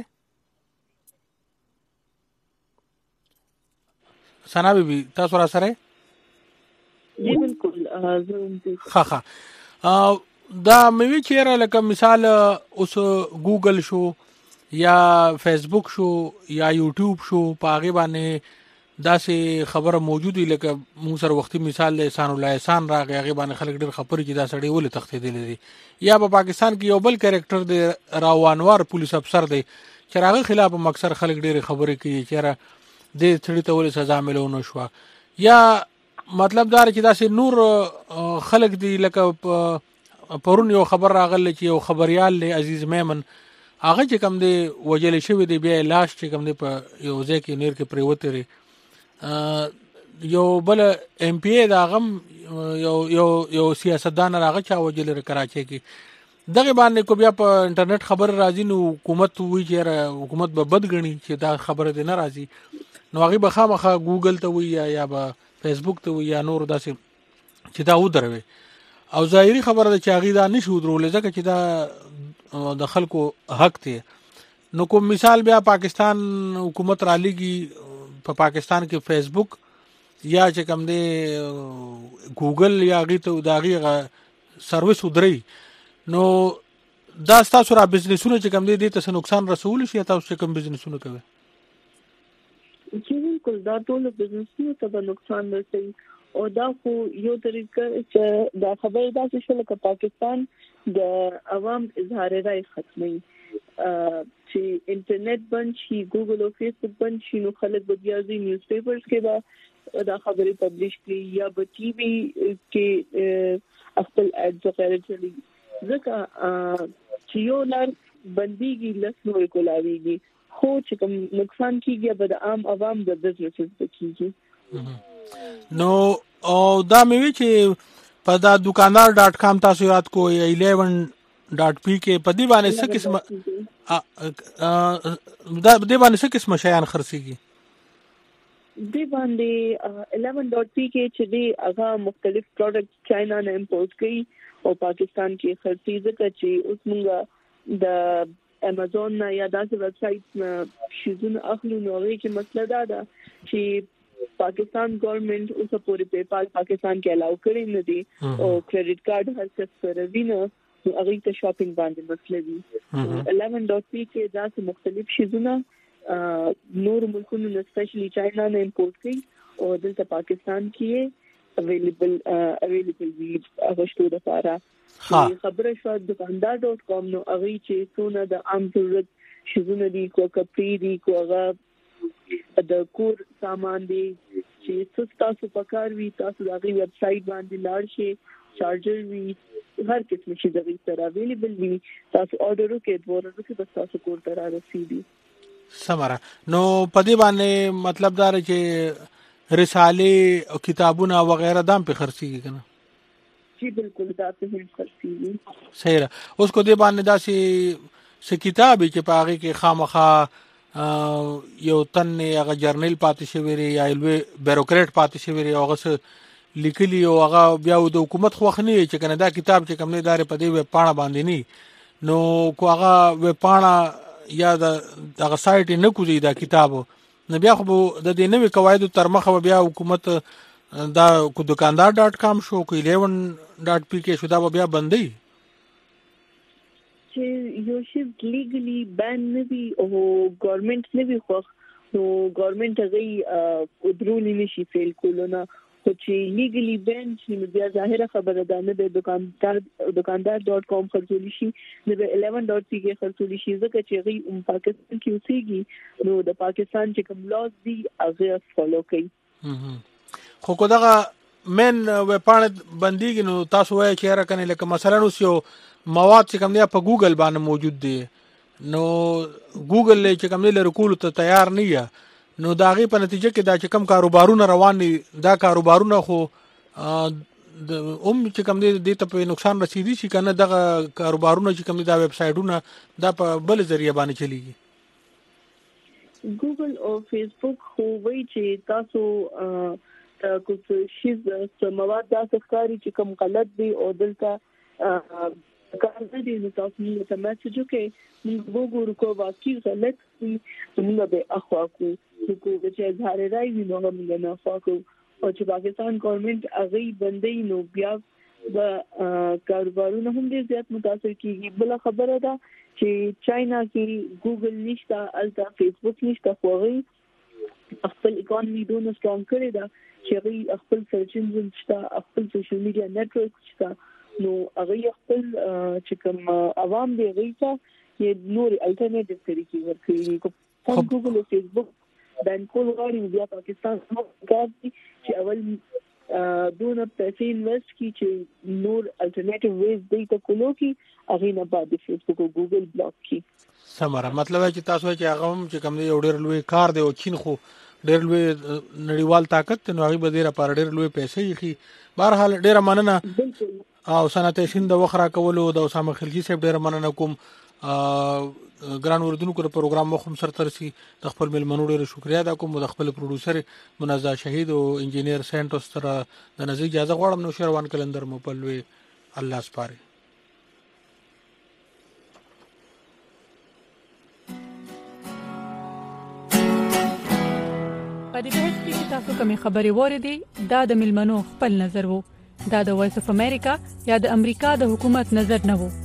سنا بي بي تاسو را سره جی بالکل ها ها دا مې چیرې لکه مثال اوس ګوګل شو یا فیسبوک شو یا یوټیوب شو په هغه باندې داسې خبره موجوده لکه موږ سره وختي مثال له احسان الله احسان راغی هغه باندې خلک ډېر خبرې چې دا سړی ولې تختیدل دي یا په پاکستان کې یو بل کریکټر دی راوانوار پولیس افسر دی چې هغه خلاف مکسر خلک ډېر خبرې کوي چې د تړي ته ولې سزا ملونه شو یا مطلب دا چې داسې نور خلک دی لکه پرون یو خبر راغله چې یو خبريال له عزیز میمن هغه چې کوم دی وجل شوی دی بیا لاش چې کوم دی په یو ځای کې نیر کې پریوتري یو بل ایم پی ای دا غم یو یو یو سیاستدان راغی چې وجل کراچي کې دغه باندې کو بیا په انټرنیټ خبر راځي نو حکومت وی چې حکومت به بدګنی چې دا خبره دی نه راځي نو هغه به خامخه ګوګل ته وی یا به فیسبوک ته وی یا نور داسې چې دا ودروي او ظاهري خبره ده چې هغه دا نشو درول ځکه چې دا د خلکو حق دی نو کوم مثال بیا پاکستان حکومت را لګي په پاکستان کې فیسبوک یا چې کوم دی ګوګل یا غي ته دا غي سرویس ودري نو دا تاسو را بزنسونه چې کوم دی د تاسو نقصان رسول شي تاسو چې کوم بزنسونه کوي چې بالکل دا ټول بزنسونه ته نقصان رسوي او دا خو یو طریقه چې دا خبره دا چې لکه پاکستان د عوام اظهار رائے ختمي چې انټرنیټ بند شي ګوګل او فیسبوک بند شي نو خلک به بیا ځي نیوز پیپرز کې به دا خبرې پبلش کړي یا به ټي وي کې خپل اډز وغیرہ چلی ځکه چې یو لار بنديږي لس نور کولاويږي خو چې کوم نقصان کیږي به د عام عوام د بزنسز کیږي نو او دا مې وی چې په دا دکاندار ډاٹ کام تاسو یاد کو الیون ډاټ پی کې په دې باندې څه قسمه دا دې باندې څه قسمه شیان خرڅيږي؟ دې باندې eleven dot p کې چې دی هغه مختلف پروډکټ چاینا نه امپورټ کوي او پاکستان کې خرڅي ځکه چې اوس موږ د امازون یا داسې ویب سایټ نه شیزونه اخلو نو هغه کې مسله دا ده چې پاکستان گورنمنٹ اوس پورې پے پال پاکستان کې الاو کړی نه دي او کریډټ کارت هر څه سره ویني نو هغه ته شاپینګ باندې مسله دي eleven dot p کې داسې مختلف شیزونه نور ملکونو نه سپیشلی چاینا نه امپورټ کوي او دلته پاکستان کې اویلیبل اویلیبل وی اغشتو د لپاره خبره شو دکاندار ډاٹ کام نو هغه چې څونه د عام ضرورت شیزونه دي کو کپړې دي کو هغه د کور سامان دي چې تاسو پکار وي تاسو د هغه ویب سټ باندې لاړ شئ چارجر وي هر قسم شي د غي سره اویلیبل وي تاسو آرډر وکړئ ورته چې بس تاسو کور ته رسیدي سمره نو پدې باندې مطلب دا چې رساله او کتابونه وغیرہ دام په خرڅيږي کنه جی بالکل دا په هم خرڅيږي صحیح اوس کو دې باندې دا سي س کتاب چې پاغي کې خامخا یو تن هغه جرنل پاتې شوی یا لوی بیروکریټ پاتې شوی او هغه لیکلی او هغه بیا د حکومت خوخنی چې کنه دا کتاب چې کوم نه دار په دې وب پاڼه باندې ني نو کو هغه وب پاڼه یا د هغه سایت نه کوزي دا کتاب نو بیا خو د دې نوې قواعد تر مخه بیا حکومت دا کو دکاندار ډاٹ کام شو کو eleven ډاٹ پی کې شو دا بیا بندي چې یو شی لیګلی بان نه وي او ګورنمنت نه وي خو نو ګورنمنت هغه درولې نشي فیل کولونه خو چې لیګلی بان چې بیا ظاهره خبره ده نه د دکاندار دکاندار ډاٹ کام خرڅول شي نه د eleven ډاٹ پی کې خرڅول شي ځکه چې هغه پاکستان کې اوسېږي نو د پاکستان چې کوم لاس دي هغه فالو کوي خو کو دغه من وپانه بنديږي نو تاسو وایي چې راکنه لکه مثلا اوس یو مواد چې کوم دی په ګوګل باندې موجود دي نو ګوګل چې کوم دی لري کول ته تیار نه یا نو داغه په نتیجه کې دا چې کم کاروبارونه روان دي دا کاروبارونه خو د اوم چې کوم دی د ته په نقصان رسیدي شي کنه دغه کاروبارونه چې کوم دی دا ویب سټایټونه دا په بل ذریعہ باندې چلیږي ګوګل او فیسبوک خو وایي چې تاسو تاسو شي د مواد تاسو ښکاری چې کوم غلط دي او دلته کار نه دي نو تاسو موږ ته میسج وکړئ موږ وګورو کو واقعي غلط دي موږ به اخوا کو کو چې اظهار راي وي نو موږ نه اخوا کو او چې پاکستان ګورنمنت هغه بندي نو بیا د کاروبارونو هم ډیر زیات متاثر کیږي بل خبره ده چې چاینا کې ګوګل نشته الته فیسبوک نشته خو هغه خپل اکانومي دونه سترونګ کړی دا چې هغه خپل سرچ انجن شته خپل سوشل میډیا نتورک شته نو هغه خپل چې کوم عوام دی هغه ته یې نور الټرنیټیو طریقې ورکړي کوم ګوګل او فیسبوک بین کول غواړي بیا پاکستان کار دي چې اول دونه پیسې انویسټ کی چې نور الټرنیټیو ویز دی ته کولو کی هغه نه بعد فیسبوک او ګوګل بلاک کی سمره مطلب چې تاسو چې هغه هم چې کوم دی ډېر لوی کار دی او چین خو ډېر لوی نړیوال طاقت نو هغه به ډېر پر ډېر لوی پیسې یې بهر حال ډېر مننه او صنعت شین د وخرا کولو د اسامه خلجی صاحب ډېر مننه کوم ګران اوردونکو د پروګرام مخم سره ترسي د خپل ملمنو ډېر شکریا ادا کوم د خپل پروډوسر منزا شهید او انجینیر سنټوس سره د نزدیک اجازه غواړم نو شروان کلندر مو په لوی الله سپاره په دې بحث کې تاسو کومې خبرې وریدي دا د ملمنو خپل نظر وو دا د وایس اف امریکا یا د امریکا د حکومت نظر نه وو